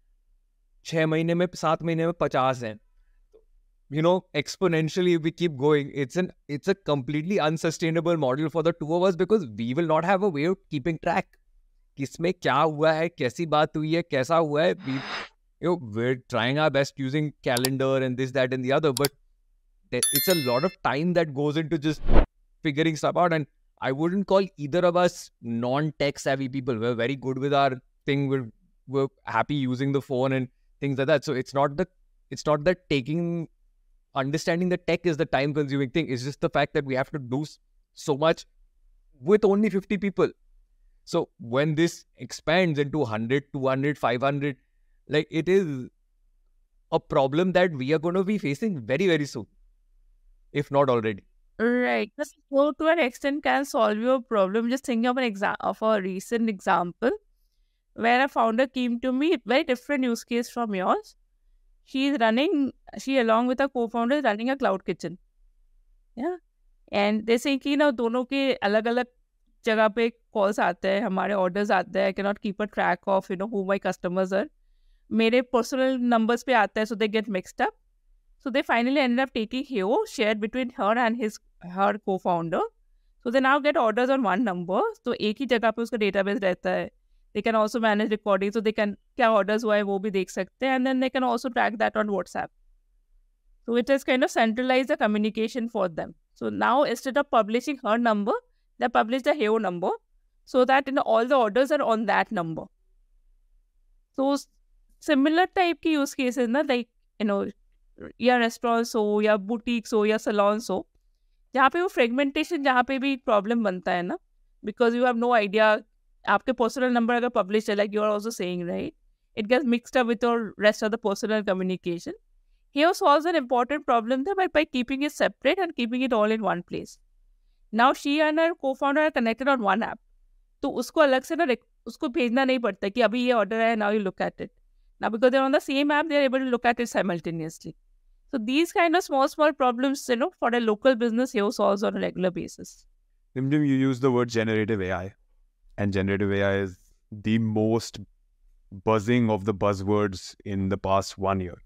छह महीने में सात महीने में पचास हैं. You know, exponentially, if we keep going, it's an it's a completely unsustainable model for the two of us because we will not have a way of keeping track. किसमें क्या हुआ है, कैसी बात हुई है, कैसा हुआ है. We, you know, we're trying our best using calendar and this, that, and the other, but it's a lot of time that goes into just figuring stuff out. And I wouldn't call either of us non-tech savvy people. We're very good with our thing. We're we're happy using the phone and things like that. So it's not the it's not that taking understanding the tech is the time consuming thing. It's just the fact that we have to do so much with only fifty people. So when this expands into one hundred, two hundred, five hundred, like it is a problem that we are going to be facing very, very soon, if not already. Right. Just go to an extent can solve your problem. Just thinking of an exa- of a recent example where a founder came to me, very different use case from yours. She's running, she along with a co-founder is running a cloud kitchen. Yeah. And they say कि ना दोनों के अलग अलग जगह पे calls आते हैं, हमारे orders आते हैं. I cannot keep a track of, you know, who my customers are. मेरे personal numbers पे आता है, so they get mixed up. So they finally ended up taking Heo, shared between her and his her co-founder. So they now get orders on one number. So एक ही जगह पे उसका database रहता है. They can also manage recording, so they can क्या orders हुआ है वो भी देख सकते हैं, and then they can also track that on WhatsApp. So it has kind of centralized the communication for them. So now instead of publishing her number, they publish the Heo number, so that you know all the orders are on that number. So similar type की use cases ना, like you know या restaurants हो या boutiques हो या salons हो, जहाँ पे वो fragmentation जहाँ पे भी problem बनता है ना, because you have no idea. आपके personal number अगर publish है, like you are also saying, right? It gets mixed up with your rest of the personal communication. Here solves an important problem there by, by keeping it separate and keeping it all in one place. Now she and her co-founder are connected on one app. तो उसको अलग से ना उसको भेजना नहीं पड़ता कि अभी ये order है, now you look at it. Now because they're on the same app, they're able to look at it simultaneously. So these kind of small, small problems, you know, for a local business, Heo solves on a regular basis. Dimdim, you use the word generative A I. And generative A I is the most buzzing of the buzzwords in the past one year.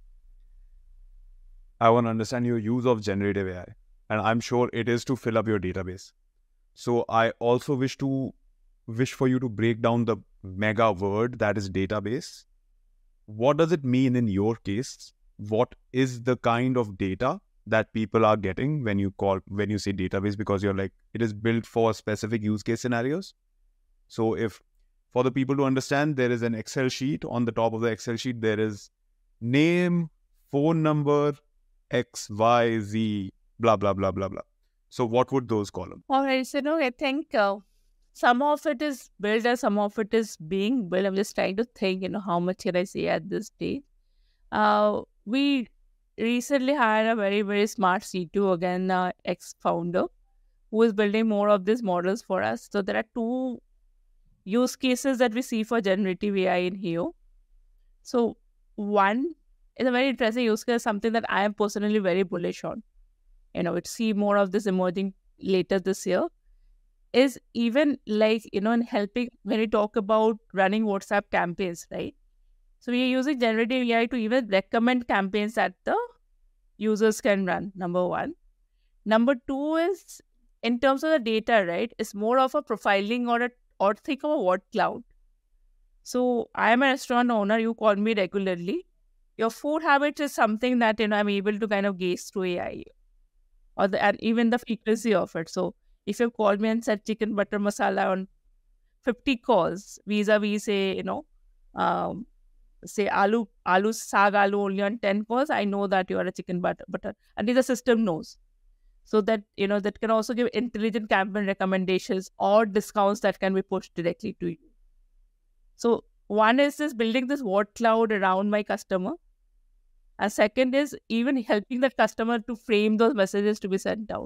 I want to understand your use of generative A I. And I'm sure it is to fill up your database. So I also wish to wish for you to break down the mega word that is database. What does it mean in your case? What is the kind of data that people are getting when you call when you say database? Because you're like, it is built for specific use case scenarios. So if for the people to understand, there is an Excel sheet. On the top of the Excel sheet, there is name, phone number, X, Y, Z, blah, blah, blah, blah, blah. So what would those columns? All right. So no, I think uh, some of it is built and some of it is being built. I'm just trying to think, you know, how much can I say at this stage? Uh, we recently hired a very, very smart C T O, again, uh, ex-founder, who is building more of these models for us. So there are two use cases that we see for generative A I in Heo. So one is a very interesting use case, something that I am personally very bullish on. You know, we'd see more of this emerging later this year, is even like, you know, in helping when we talk about running WhatsApp campaigns, right? So we are using generative A I to even recommend campaigns that the users can run, number one. Number two is, in terms of the data, right, it's more of a profiling or a or think of a word cloud. So I am a restaurant owner, you call me regularly. Your food habits is something that, you know, I'm able to kind of gauge through A I or the, and even the frequency of it. So if you called me and said chicken butter masala on fifty calls, vis-a-vis say, you know, um, say aloo, aloo, saag aloo only on ten calls, I know that you are a chicken butter, butter. And the system knows. So that, you know, that can also give intelligent campaign recommendations or discounts that can be pushed directly to you. So one is this building this word cloud around my customer. And second is even helping that customer to frame those messages to be sent out.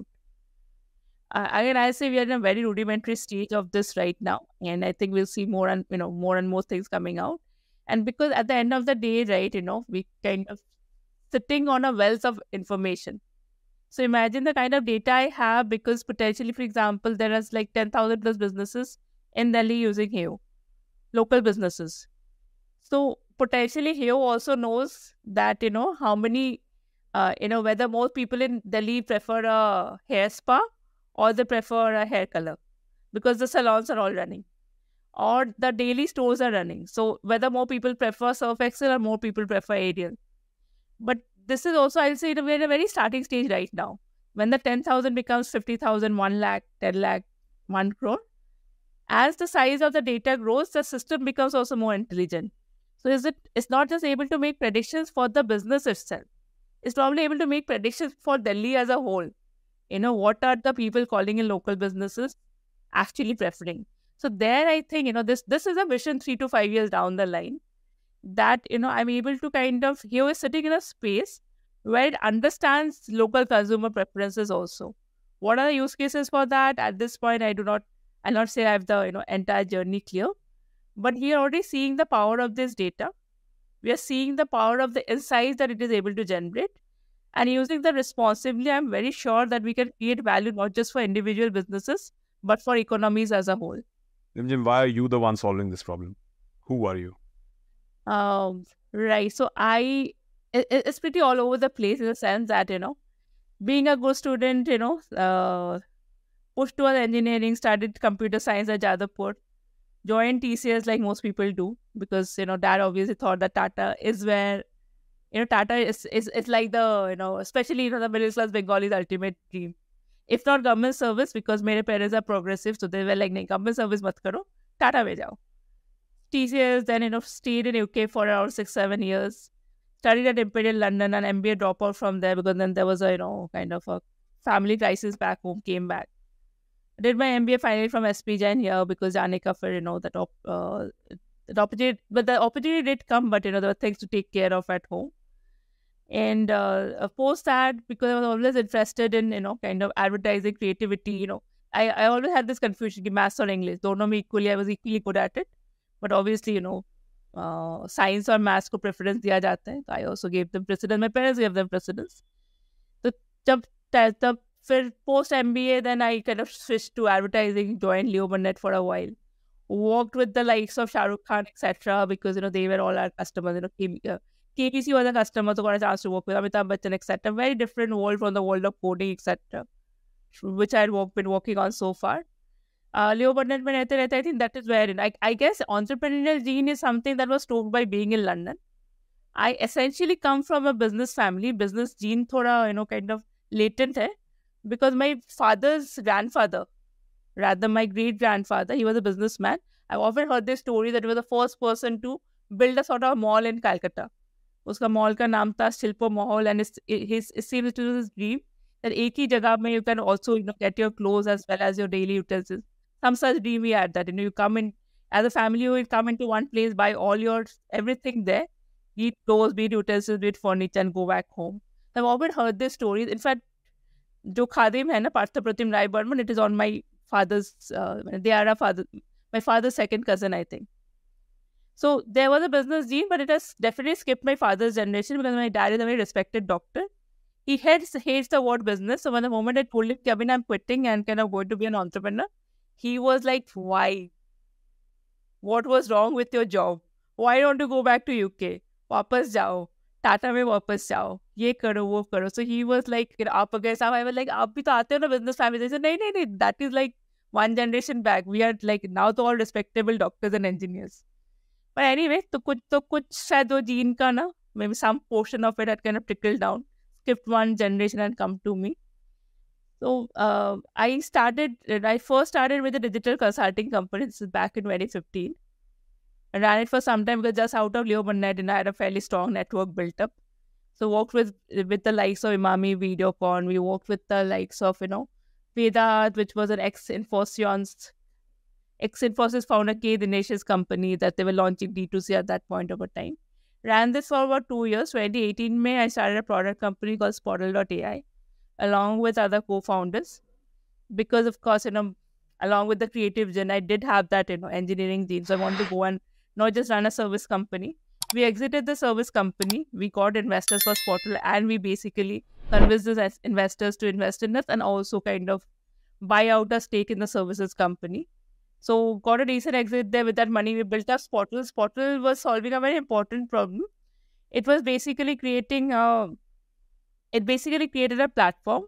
Uh, again, I say we are in a very rudimentary stage of this right now, and I think we'll see more and you know more and more things coming out. And because at the end of the day, right, you know, we kind of sitting on a wealth of information. So imagine the kind of data I have, because potentially, for example, there is like ten thousand plus businesses in Delhi using Heo, local businesses. So potentially Heo also knows that, you know, how many, uh, you know, whether most people in Delhi prefer a hair spa or they prefer a hair color, because the salons are all running or the daily stores are running. So whether more people prefer Surf Excel or more people prefer Ariel. But this is also, I'll say, we're in a very starting stage right now. When the ten thousand becomes fifty thousand, one lakh, ten lakh, one crore, as the size of the data grows, the system becomes also more intelligent. So is it, it's not just able to make predictions for the business itself. It's probably able to make predictions for Delhi as a whole. You know, what are the people calling in local businesses actually preferring? So there, I think, you know, this this is a vision three to five years down the line, that, you know, I'm able to kind of, Heo is sitting in a space where it understands local consumer preferences also. What are the use cases for that? At this point, I do not, I'll not say I have the, you know, entire journey clear, but we are already seeing the power of this data. We are seeing the power of the insights that it is able to generate. And using that responsibly, I'm very sure that we can create value not just for individual businesses, but for economies as a whole. Rimjim, why are you the one solving this problem? Who are you? Um, right. So I, it, it's pretty all over the place in the sense that, you know, being a good student, you know, uh, pushed towards engineering, studied computer science at Jadavpur, joined T C S like most people do, because, you know, dad obviously thought that Tata is where, you know, Tata is, is, is like the, you know, especially, you know, the middle class Bengalis' ultimate dream. If not government service, because my parents are progressive, so they were like, nahin, government service mat karo, Tata mein jao. T C S, then, you know, stayed in U K for around six, seven years, studied at Imperial London, and M B A dropout from there, because then there was a, you know, kind of a family crisis back home, came back. Did my M B A finally from S P Jain here, because Jane ka fir, you know, that, op, uh, that opportunity, but the opportunity did come, but, you know, there were things to take care of at home. And uh, post that, because I was always interested in, you know, kind of advertising, creativity, you know, I, I always had this confusion, maths or English, don't know me equally, I was equally good at it. But obviously, you know, uh, science or maths ko preference diya jata hai. So I also gave them precedence. My parents gave them precedence. So jab, tab, fir post M B A, then I kind of switched to advertising, joined Leo Burnett for a while. Worked with the likes of Shah Rukh Khan, et cetera, because, you know, they were all our customers. You know, K- uh, K B C was a customer, so got a chance to work with Amitabh Bachchan, et cetera. Very different world from the world of coding, et cetera, which I had work, been working on so far. Uh, Leo Burnett mein rehte rehte, I think that is where, I, I guess entrepreneurial gene is something that was stoked by being in London. I essentially come from a business family. Business gene thoda, you know, kind of latent hai, because my father's grandfather, rather my great-grandfather, he was a businessman. I've often heard this story that he was the first person to build a sort of mall in Calcutta. Uska mall ka naam tha Shilpo Mahal, and his, his, it seems to his dream that ek hi jagah mein you can also, you know, get your clothes as well as your daily utensils. Some such dream we had that, you know, you come in, as a family, you will come into one place, buy all your, everything there, be it clothes, be it utensils, be it furniture, and go back home. I've often heard this story. In fact, jo khadim hai na, Partha Pratim Rai Burman, it is on my father's, uh, they are a father, my father's second cousin, I think. So there was a business gene, but it has definitely skipped my father's generation, because my dad is a very respected doctor. He hates, hates the word business. So when the moment I told him, Kevin, I'm quitting and kind of going to be an entrepreneur, he was like, why? What was wrong with your job? Why don't you go back to U K? Wapas jao. Tata mein wapas jao. Ye karo, wo karo. So he was like, aap agar sab, I was like, aap bhi to aate ho na business family. They said, nahi, nahi, nahi. That is like one generation back. We are like now to all respectable doctors and engineers. But anyway, to kuch, to kuch shayad wo gene ka na, maybe some portion of it had kind of trickled down, skipped one generation and come to me. So uh, I started, I first started with a digital consulting company. This is back in twenty fifteen. I ran it for some time because just out of Leo Burnett, and I had a fairly strong network built up. So worked with with the likes of Imami, Videocon. We worked with the likes of, you know, Vedat, which was an ex-Infosys, ex-Infosys founder K. Dinesh's company that they were launching D two C at that point of a time. Ran this for about two years. twenty eighteen May, I started a product company called Spottle dot A I along with other co-founders. Because of course, you know, along with the creative gen, I did have that, you know, engineering gene. So I wanted to go and not just run a service company. We exited the service company. We got investors for Spottle, and we basically convinced those investors to invest in us and also kind of buy out a stake in the services company. So got a decent exit there. With that money, we built up Spottle. Spottle was solving a very important problem. It was basically creating a, it basically created a platform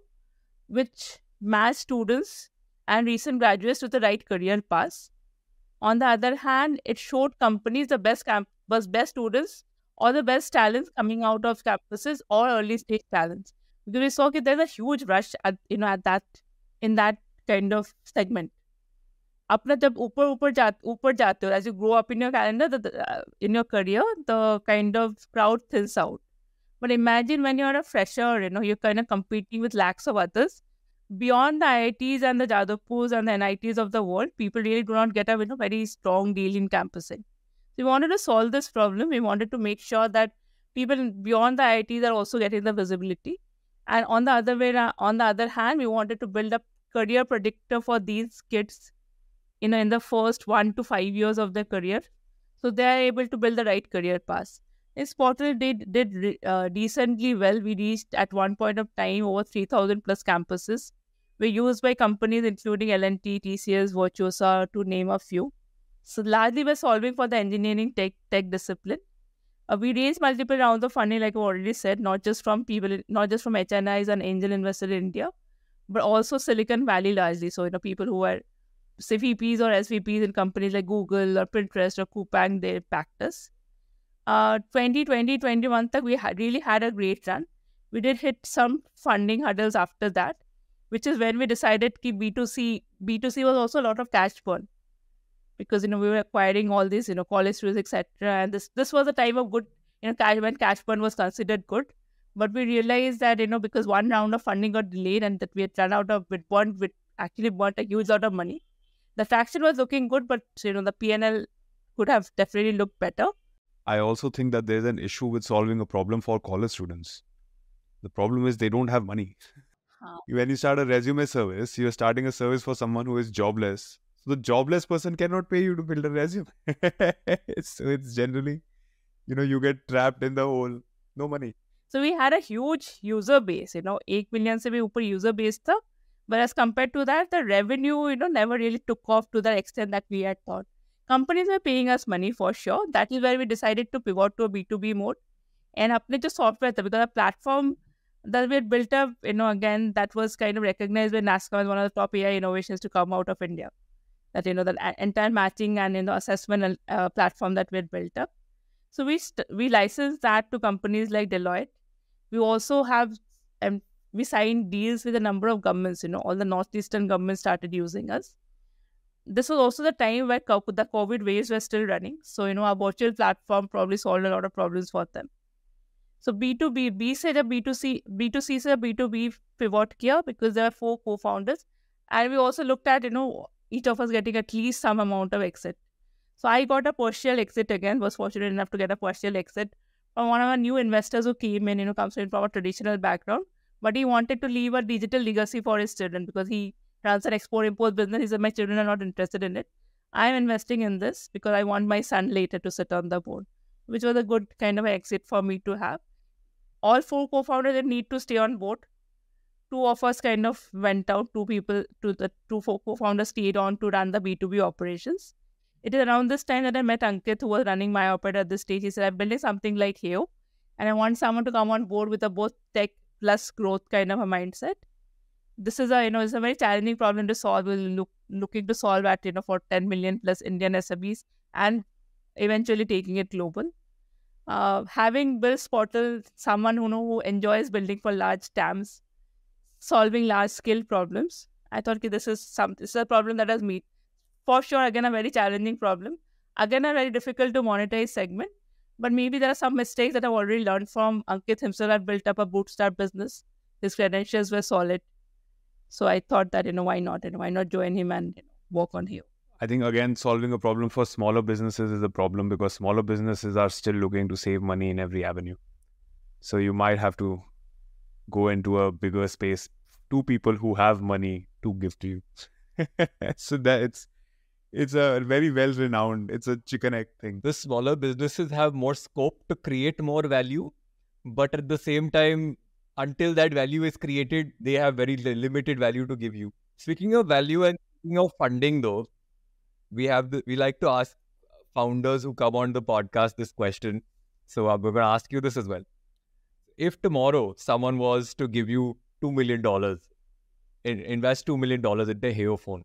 which matched students and recent graduates with the right career paths. On the other hand, it showed companies the best campus, best students or the best talents coming out of campuses or early stage talents. Because we saw that there's a huge rush at, you know, at that, in that kind of segment. अपना जब ऊपर ऊपर जा ऊपर जाते हो, as you grow up in your calendar, the, the, uh, in your career, the kind of crowd thins out. But imagine when you're a fresher, you know, you're kind of competing with lakhs of others. Beyond the I I Ts and the Jadavpurs and the N I Ts of the world, people really do not get a, you know, very strong deal in campusing. So we wanted to solve this problem. We wanted to make sure that people beyond the I I Ts are also getting the visibility. And on the other way, on the other hand, we wanted to build a career predictor for these kids, you know, in the first one to five years of their career, so they are able to build the right career path. This portal did did uh, decently well. We reached at one point of time over three thousand plus campuses. We're used by companies including L and T, T C S, Virtuosa, to name a few. So largely we're solving for the engineering tech tech discipline. Uh, we raised multiple rounds of funding, like I already said, not just from people, not just from H N Is and angel investors in India, but also Silicon Valley largely. So, you know, people who are C V Ps or S V Ps in companies like Google or Pinterest or Coupang, they backed us. Uh, twenty twenty, twenty-one, tak we had really had a great run. We did hit some funding hurdles after that, which is when we decided that B two C, B two C was also a lot of cash burn. Because, you know, we were acquiring all these, you know, college students, et cetera. And this this was a time of good, you know, cash, when cash burn was considered good. But we realized that, you know, because one round of funding got delayed and that we had run out of, with burnt, with actually burnt a huge lot of money. The traction was looking good, but, you know, the P and L could have definitely looked better. I also think that there's an issue with solving a problem for college students. The problem is they don't have money. Huh. When you start a resume service, you're starting a service for someone who is jobless. So the jobless person cannot pay you to build a resume. it's, it's generally, you know, you get trapped in the hole. No money. So we had a huge user base, you know, eight million se bhi upar user base tha. But as compared to that, the revenue, you know, never really took off to the extent that we had thought. Companies were paying us money for sure. That is where we decided to pivot to a B two B mode. And apne jo software tha, because the platform that we had built up, you know, again, that was kind of recognized by NASSCOM as one of the top A I innovations to come out of India. That, you know, the entire matching and, you know, assessment uh, platform that we had built up. So we we licensed that to companies like Deloitte. We also have, um, we signed deals with a number of governments, you know, all the northeastern governments started using us. This was also the time where the COVID waves were still running. So, you know, our virtual platform probably solved a lot of problems for them. So B two B, B se jab B two C, B two C se B two B pivot kiya, because there are four co-founders. And we also looked at, you know, each of us getting at least some amount of exit. So I got a partial exit again, was fortunate enough to get a partial exit from one of our new investors who came in, you know, comes in from a traditional background. But he wanted to leave a digital legacy for his children because he runs an export-import business. He said, my children are not interested in it. I'm investing in this because I want my son later to sit on the board, which was a good kind of exit for me to have. All four co-founders didn't need to stay on board. Two of us kind of went out. Two people, to the two co-founders stayed on to run the B two B operations. It is around this time that I met Ankit, who was running MyOpera at this stage. He said, I'm building something like Heo, and I want someone to come on board with a both tech plus growth kind of a mindset. This is a, you know, it's a very challenging problem to solve. We're look, looking to solve at, you know, for ten million plus Indian S M Es and eventually taking it global. Uh, having built Spottle, someone who know who enjoys building for large T A Ms, solving large scale problems. I thought okay, this is some this is a problem that has meet for sure. Again, a very challenging problem. Again, a very difficult to monetize segment. But maybe there are some mistakes that I've already learned from Ankit himself. Had built up a bootstrap business. His credentials were solid. So I thought that, you know, why not? You know, why not join him and you know, work on Heo? I think, again, solving a problem for smaller businesses is a problem because smaller businesses are still looking to save money in every avenue. So you might have to go into a bigger space to people who have money to give to you. So that it's it's a very well-renowned, it's a chicken egg thing. The smaller businesses have more scope to create more value, but at the same time, until that value is created, they have very li- limited value to give you. Speaking of value and speaking of funding though, we have the, we like to ask founders who come on the podcast this question. So I'm going to ask you this as well. If tomorrow someone was to give you two million dollars, in, invest two million dollars into Heo phone,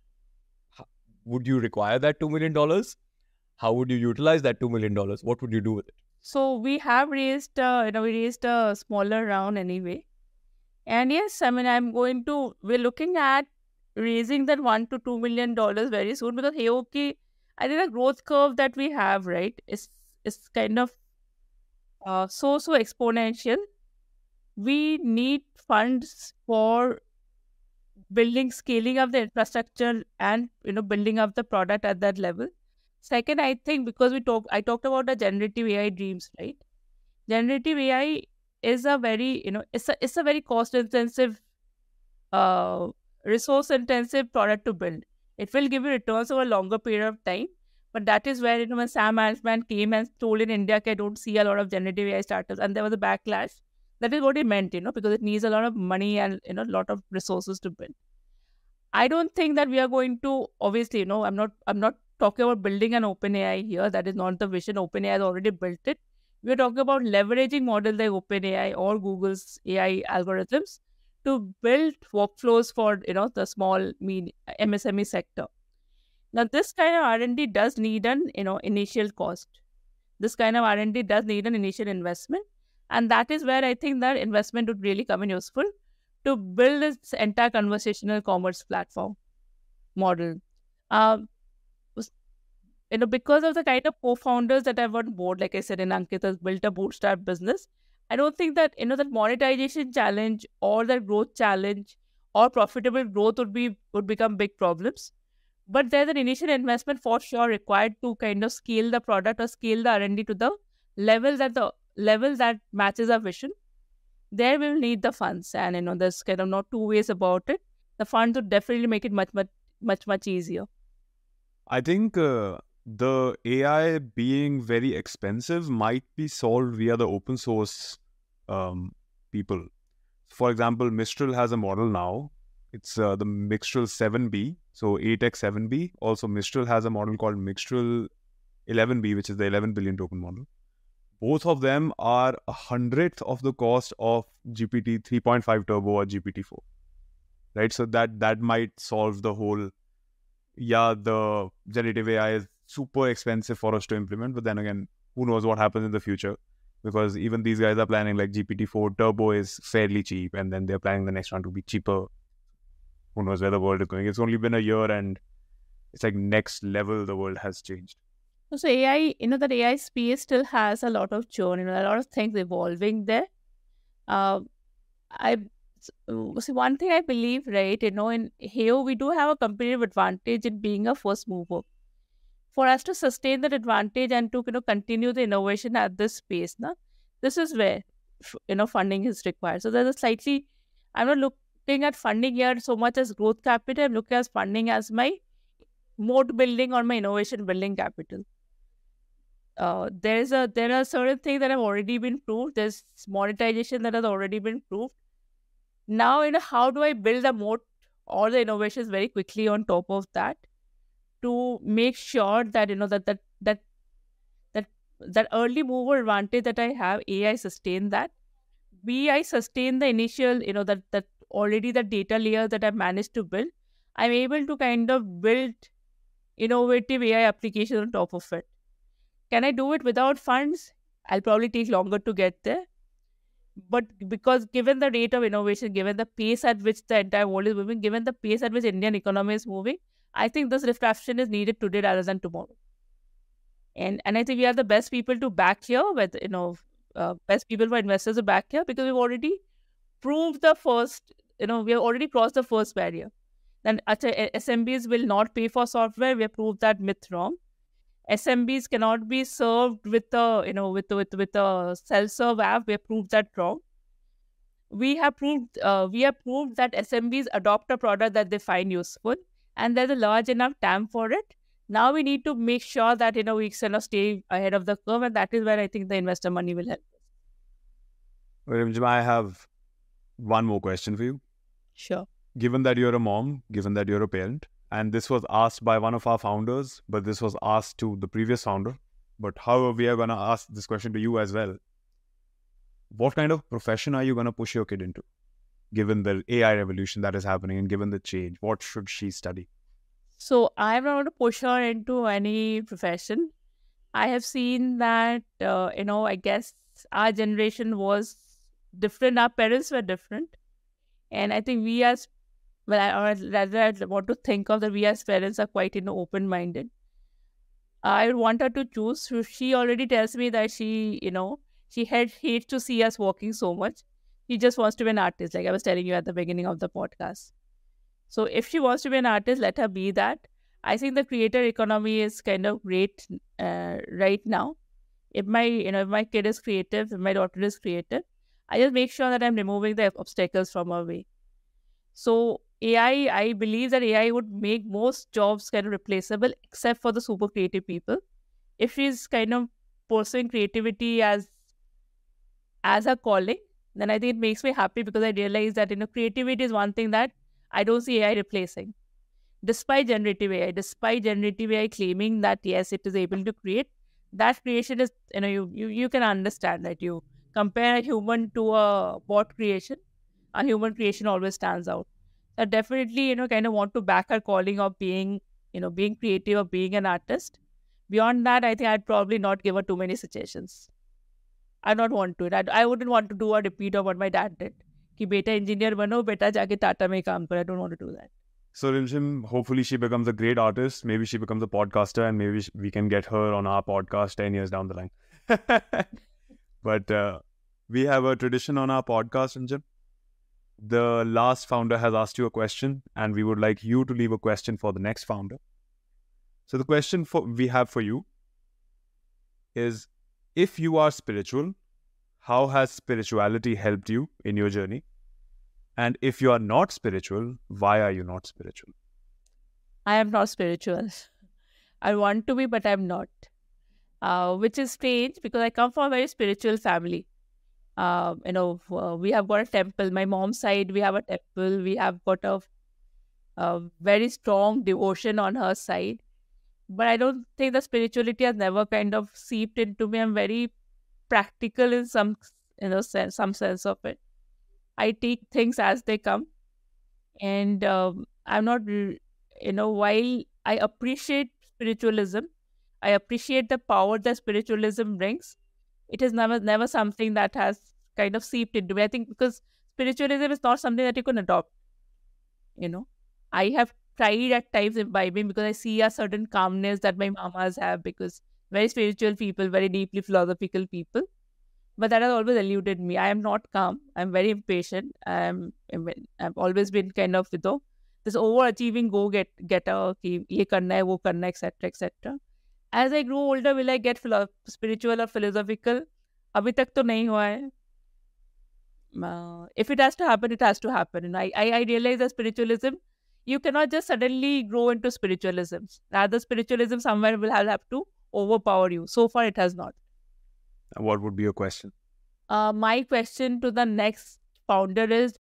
would you require that two million dollars? How would you utilize that two million dollars? What would you do with it? So we have raised, uh, you know, we raised a smaller round anyway. And yes, I mean, I'm going to, we're looking at raising that one to two million dollars very soon because Heo ki, I think the growth curve that we have, right, is is kind of uh, so, so exponential. We need funds for building, scaling up the infrastructure and, you know, building up the product at that level. Second, I think because we talk, I talked about the generative A I dreams, right? Generative A I is a very, you know, it's a it's a very cost intensive, uh, resource intensive product to build. It will give you returns over a longer period of time, but that is where, you know, when Sam Altman came and told in India, I don't see a lot of generative A I startups, and there was a backlash. That is what it meant, you know, because it needs a lot of money and, you know, a lot of resources to build. I don't think that we are going to, obviously, you know, I'm not, I'm not talking about building an OpenAI here. That is not the vision. OpenAI has already built it. We're talking about leveraging models like OpenAI or Google's A I algorithms to build workflows for, you know, the small mean M S M E sector. Now, this kind of R and D does need an, you know, initial cost. This kind of R and D does need an initial investment. And that is where I think that investment would really come in useful to build this entire conversational commerce platform model. Um, you know, because of the kind of co-founders that I've on board, like I said, in Ankit has built a bootstrap business. I don't think that, you know, that monetization challenge or that growth challenge or profitable growth would be would become big problems. But there's an initial investment for sure required to kind of scale the product or scale the R and D to the level that the level that matches our vision. There we will need the funds, and you know, there's kind of not two ways about it. The funds would definitely make it much, much, much, much easier. I think uh, the A I being very expensive might be solved via the open source um, people. For example, Mistral has a model now. It's uh, the Mistral seven B, so eight x seven B. Also, Mistral has a model called Mistral eleven B, which is the eleven billion token model. Both of them are a hundredth of the cost of G P T three point five Turbo or G P T four, right? So that that might solve the whole, yeah, the generative A I is super expensive for us to implement, but then again, who knows what happens in the future? Because even these guys are planning like G P T four Turbo is fairly cheap, and then they're planning the next one to be cheaper. Who knows where the world is going? It's only been a year, and it's like next level the world has changed. So A I, you know, that A I space still has a lot of churn, you know, a lot of things evolving there. Uh, I see one thing I believe, right, you know, in Heo, we do have a competitive advantage in being a first mover. For us to sustain that advantage and to, you know, continue the innovation at this space, na, this is where, you know, funding is required. So there's a slightly, I'm not looking at funding here so much as growth capital. I'm looking at funding as my moat building or my innovation building capital. Uh, there's a there are certain things that have already been proved. There's monetization that has already been proved. Now, you know, how do I build a moat or the innovations very quickly on top of that to make sure that, you know, that that that that that early mover advantage that I have, A, I sustain that. B, I sustain the initial, you know, that that already the data layer that I've managed to build. I'm able to kind of build innovative A I applications on top of it. Can I do it without funds? I'll probably take longer to get there. But because given the rate of innovation, given the pace at which the entire world is moving, given the pace at which Indian economy is moving, I think this disruption is needed today rather than tomorrow. And and I think we are the best people to back here, with you know, uh, best people for investors to back here, because we've already proved the first, you know, we have already crossed the first barrier. Then acha, S M Bs will not pay for software. We have proved that myth wrong. S M Bs cannot be served with a, you know, with with with a self-serve app. We have proved that wrong. We have proved uh, we have proved that S M Bs adopt a product that they find useful, and there's a large enough T A M for it. Now we need to make sure that, you know, we kind of stay ahead of the curve, and that is where I think the investor money will help. Rimjim, I have one more question for you. Sure. Given that you're a mom, given that you're a parent, and this was asked by one of our founders, but this was asked to the previous founder. But however, we are going to ask this question to you as well. What kind of profession are you going to push your kid into, given the A I revolution that is happening and given the change? What should she study? So I'm not going to push her into any profession. I have seen that, uh, you know, I guess our generation was different. Our parents were different. And I think we as, well, I, or rather I want to think of that we as parents are quite, you know, open-minded. I want her to choose. So she already tells me that she, you know, she had, hates to see us working so much. She just wants to be an artist, like I was telling you at the beginning of the podcast. So if she wants to be an artist, let her be that. I think the creator economy is kind of great uh, right now. If my, you know, if my kid is creative, if my daughter is creative, I just make sure that I'm removing the obstacles from her way. So A I, I believe that A I would make most jobs kind of replaceable, except for the super creative people. If she's kind of pursuing creativity as as a calling, then I think it makes me happy, because I realize that, you know, creativity is one thing that I don't see A I replacing. Despite generative A I, despite generative A I claiming that yes, it is able to create, that creation is, you know, you you, you can understand that you compare a human to a bot creation, a human creation always stands out. So definitely, you know, kind of want to back her calling of being, you know, being creative or being an artist. Beyond that, I think I'd probably not give her too many suggestions. I don't want to. I, I wouldn't want to do a repeat of what my dad did. Ki beta engineer bano, beta jaake Tata mein kaam karo. I don't want to do that. So Rimjim, hopefully she becomes a great artist. Maybe she becomes a podcaster, and maybe we can get her on our podcast ten years down the line. But uh, we have a tradition on our podcast, Rimjim. The last founder has asked you a question, and we would like you to leave a question for the next founder. So the question for we have for you is, if you are spiritual, how has spirituality helped you in your journey? And if you are not spiritual, why are you not spiritual? I am not spiritual. I want to be, but I'm not. Uh, which is strange, because I come from a very spiritual family. Uh, you know, uh, we have got a temple. My mom's side, we have a temple. We have got a, a very strong devotion on her side. But I don't think the spirituality has never kind of seeped into me. I'm very practical in some, you know, sense, some sense of it. I take things as they come. And um, I'm not, you know, while I appreciate spiritualism, I appreciate the power that spiritualism brings, it is never never something that has kind of seeped into me. I think because spiritualism is not something that you can adopt. You know, I have tried at times imbibing, because I see a certain calmness that my mamas have, because very spiritual people, very deeply philosophical people. But that has always eluded me. I am not calm. I'm very impatient. I'm, I've always been kind of, you know, this overachieving go get getter, ki ye karna hai, wo karna, et cetera, et cetera. As I grow older, will I get philo- spiritual or philosophical? Abhi tak to nahi hua hai. Uh, if it has to happen, it has to happen. And I, I, I realize that spiritualism, you cannot just suddenly grow into spiritualism. Rather, spiritualism somewhere will have, have to overpower you. So far, it has not. What would be your question? Uh, my question to the next founder is,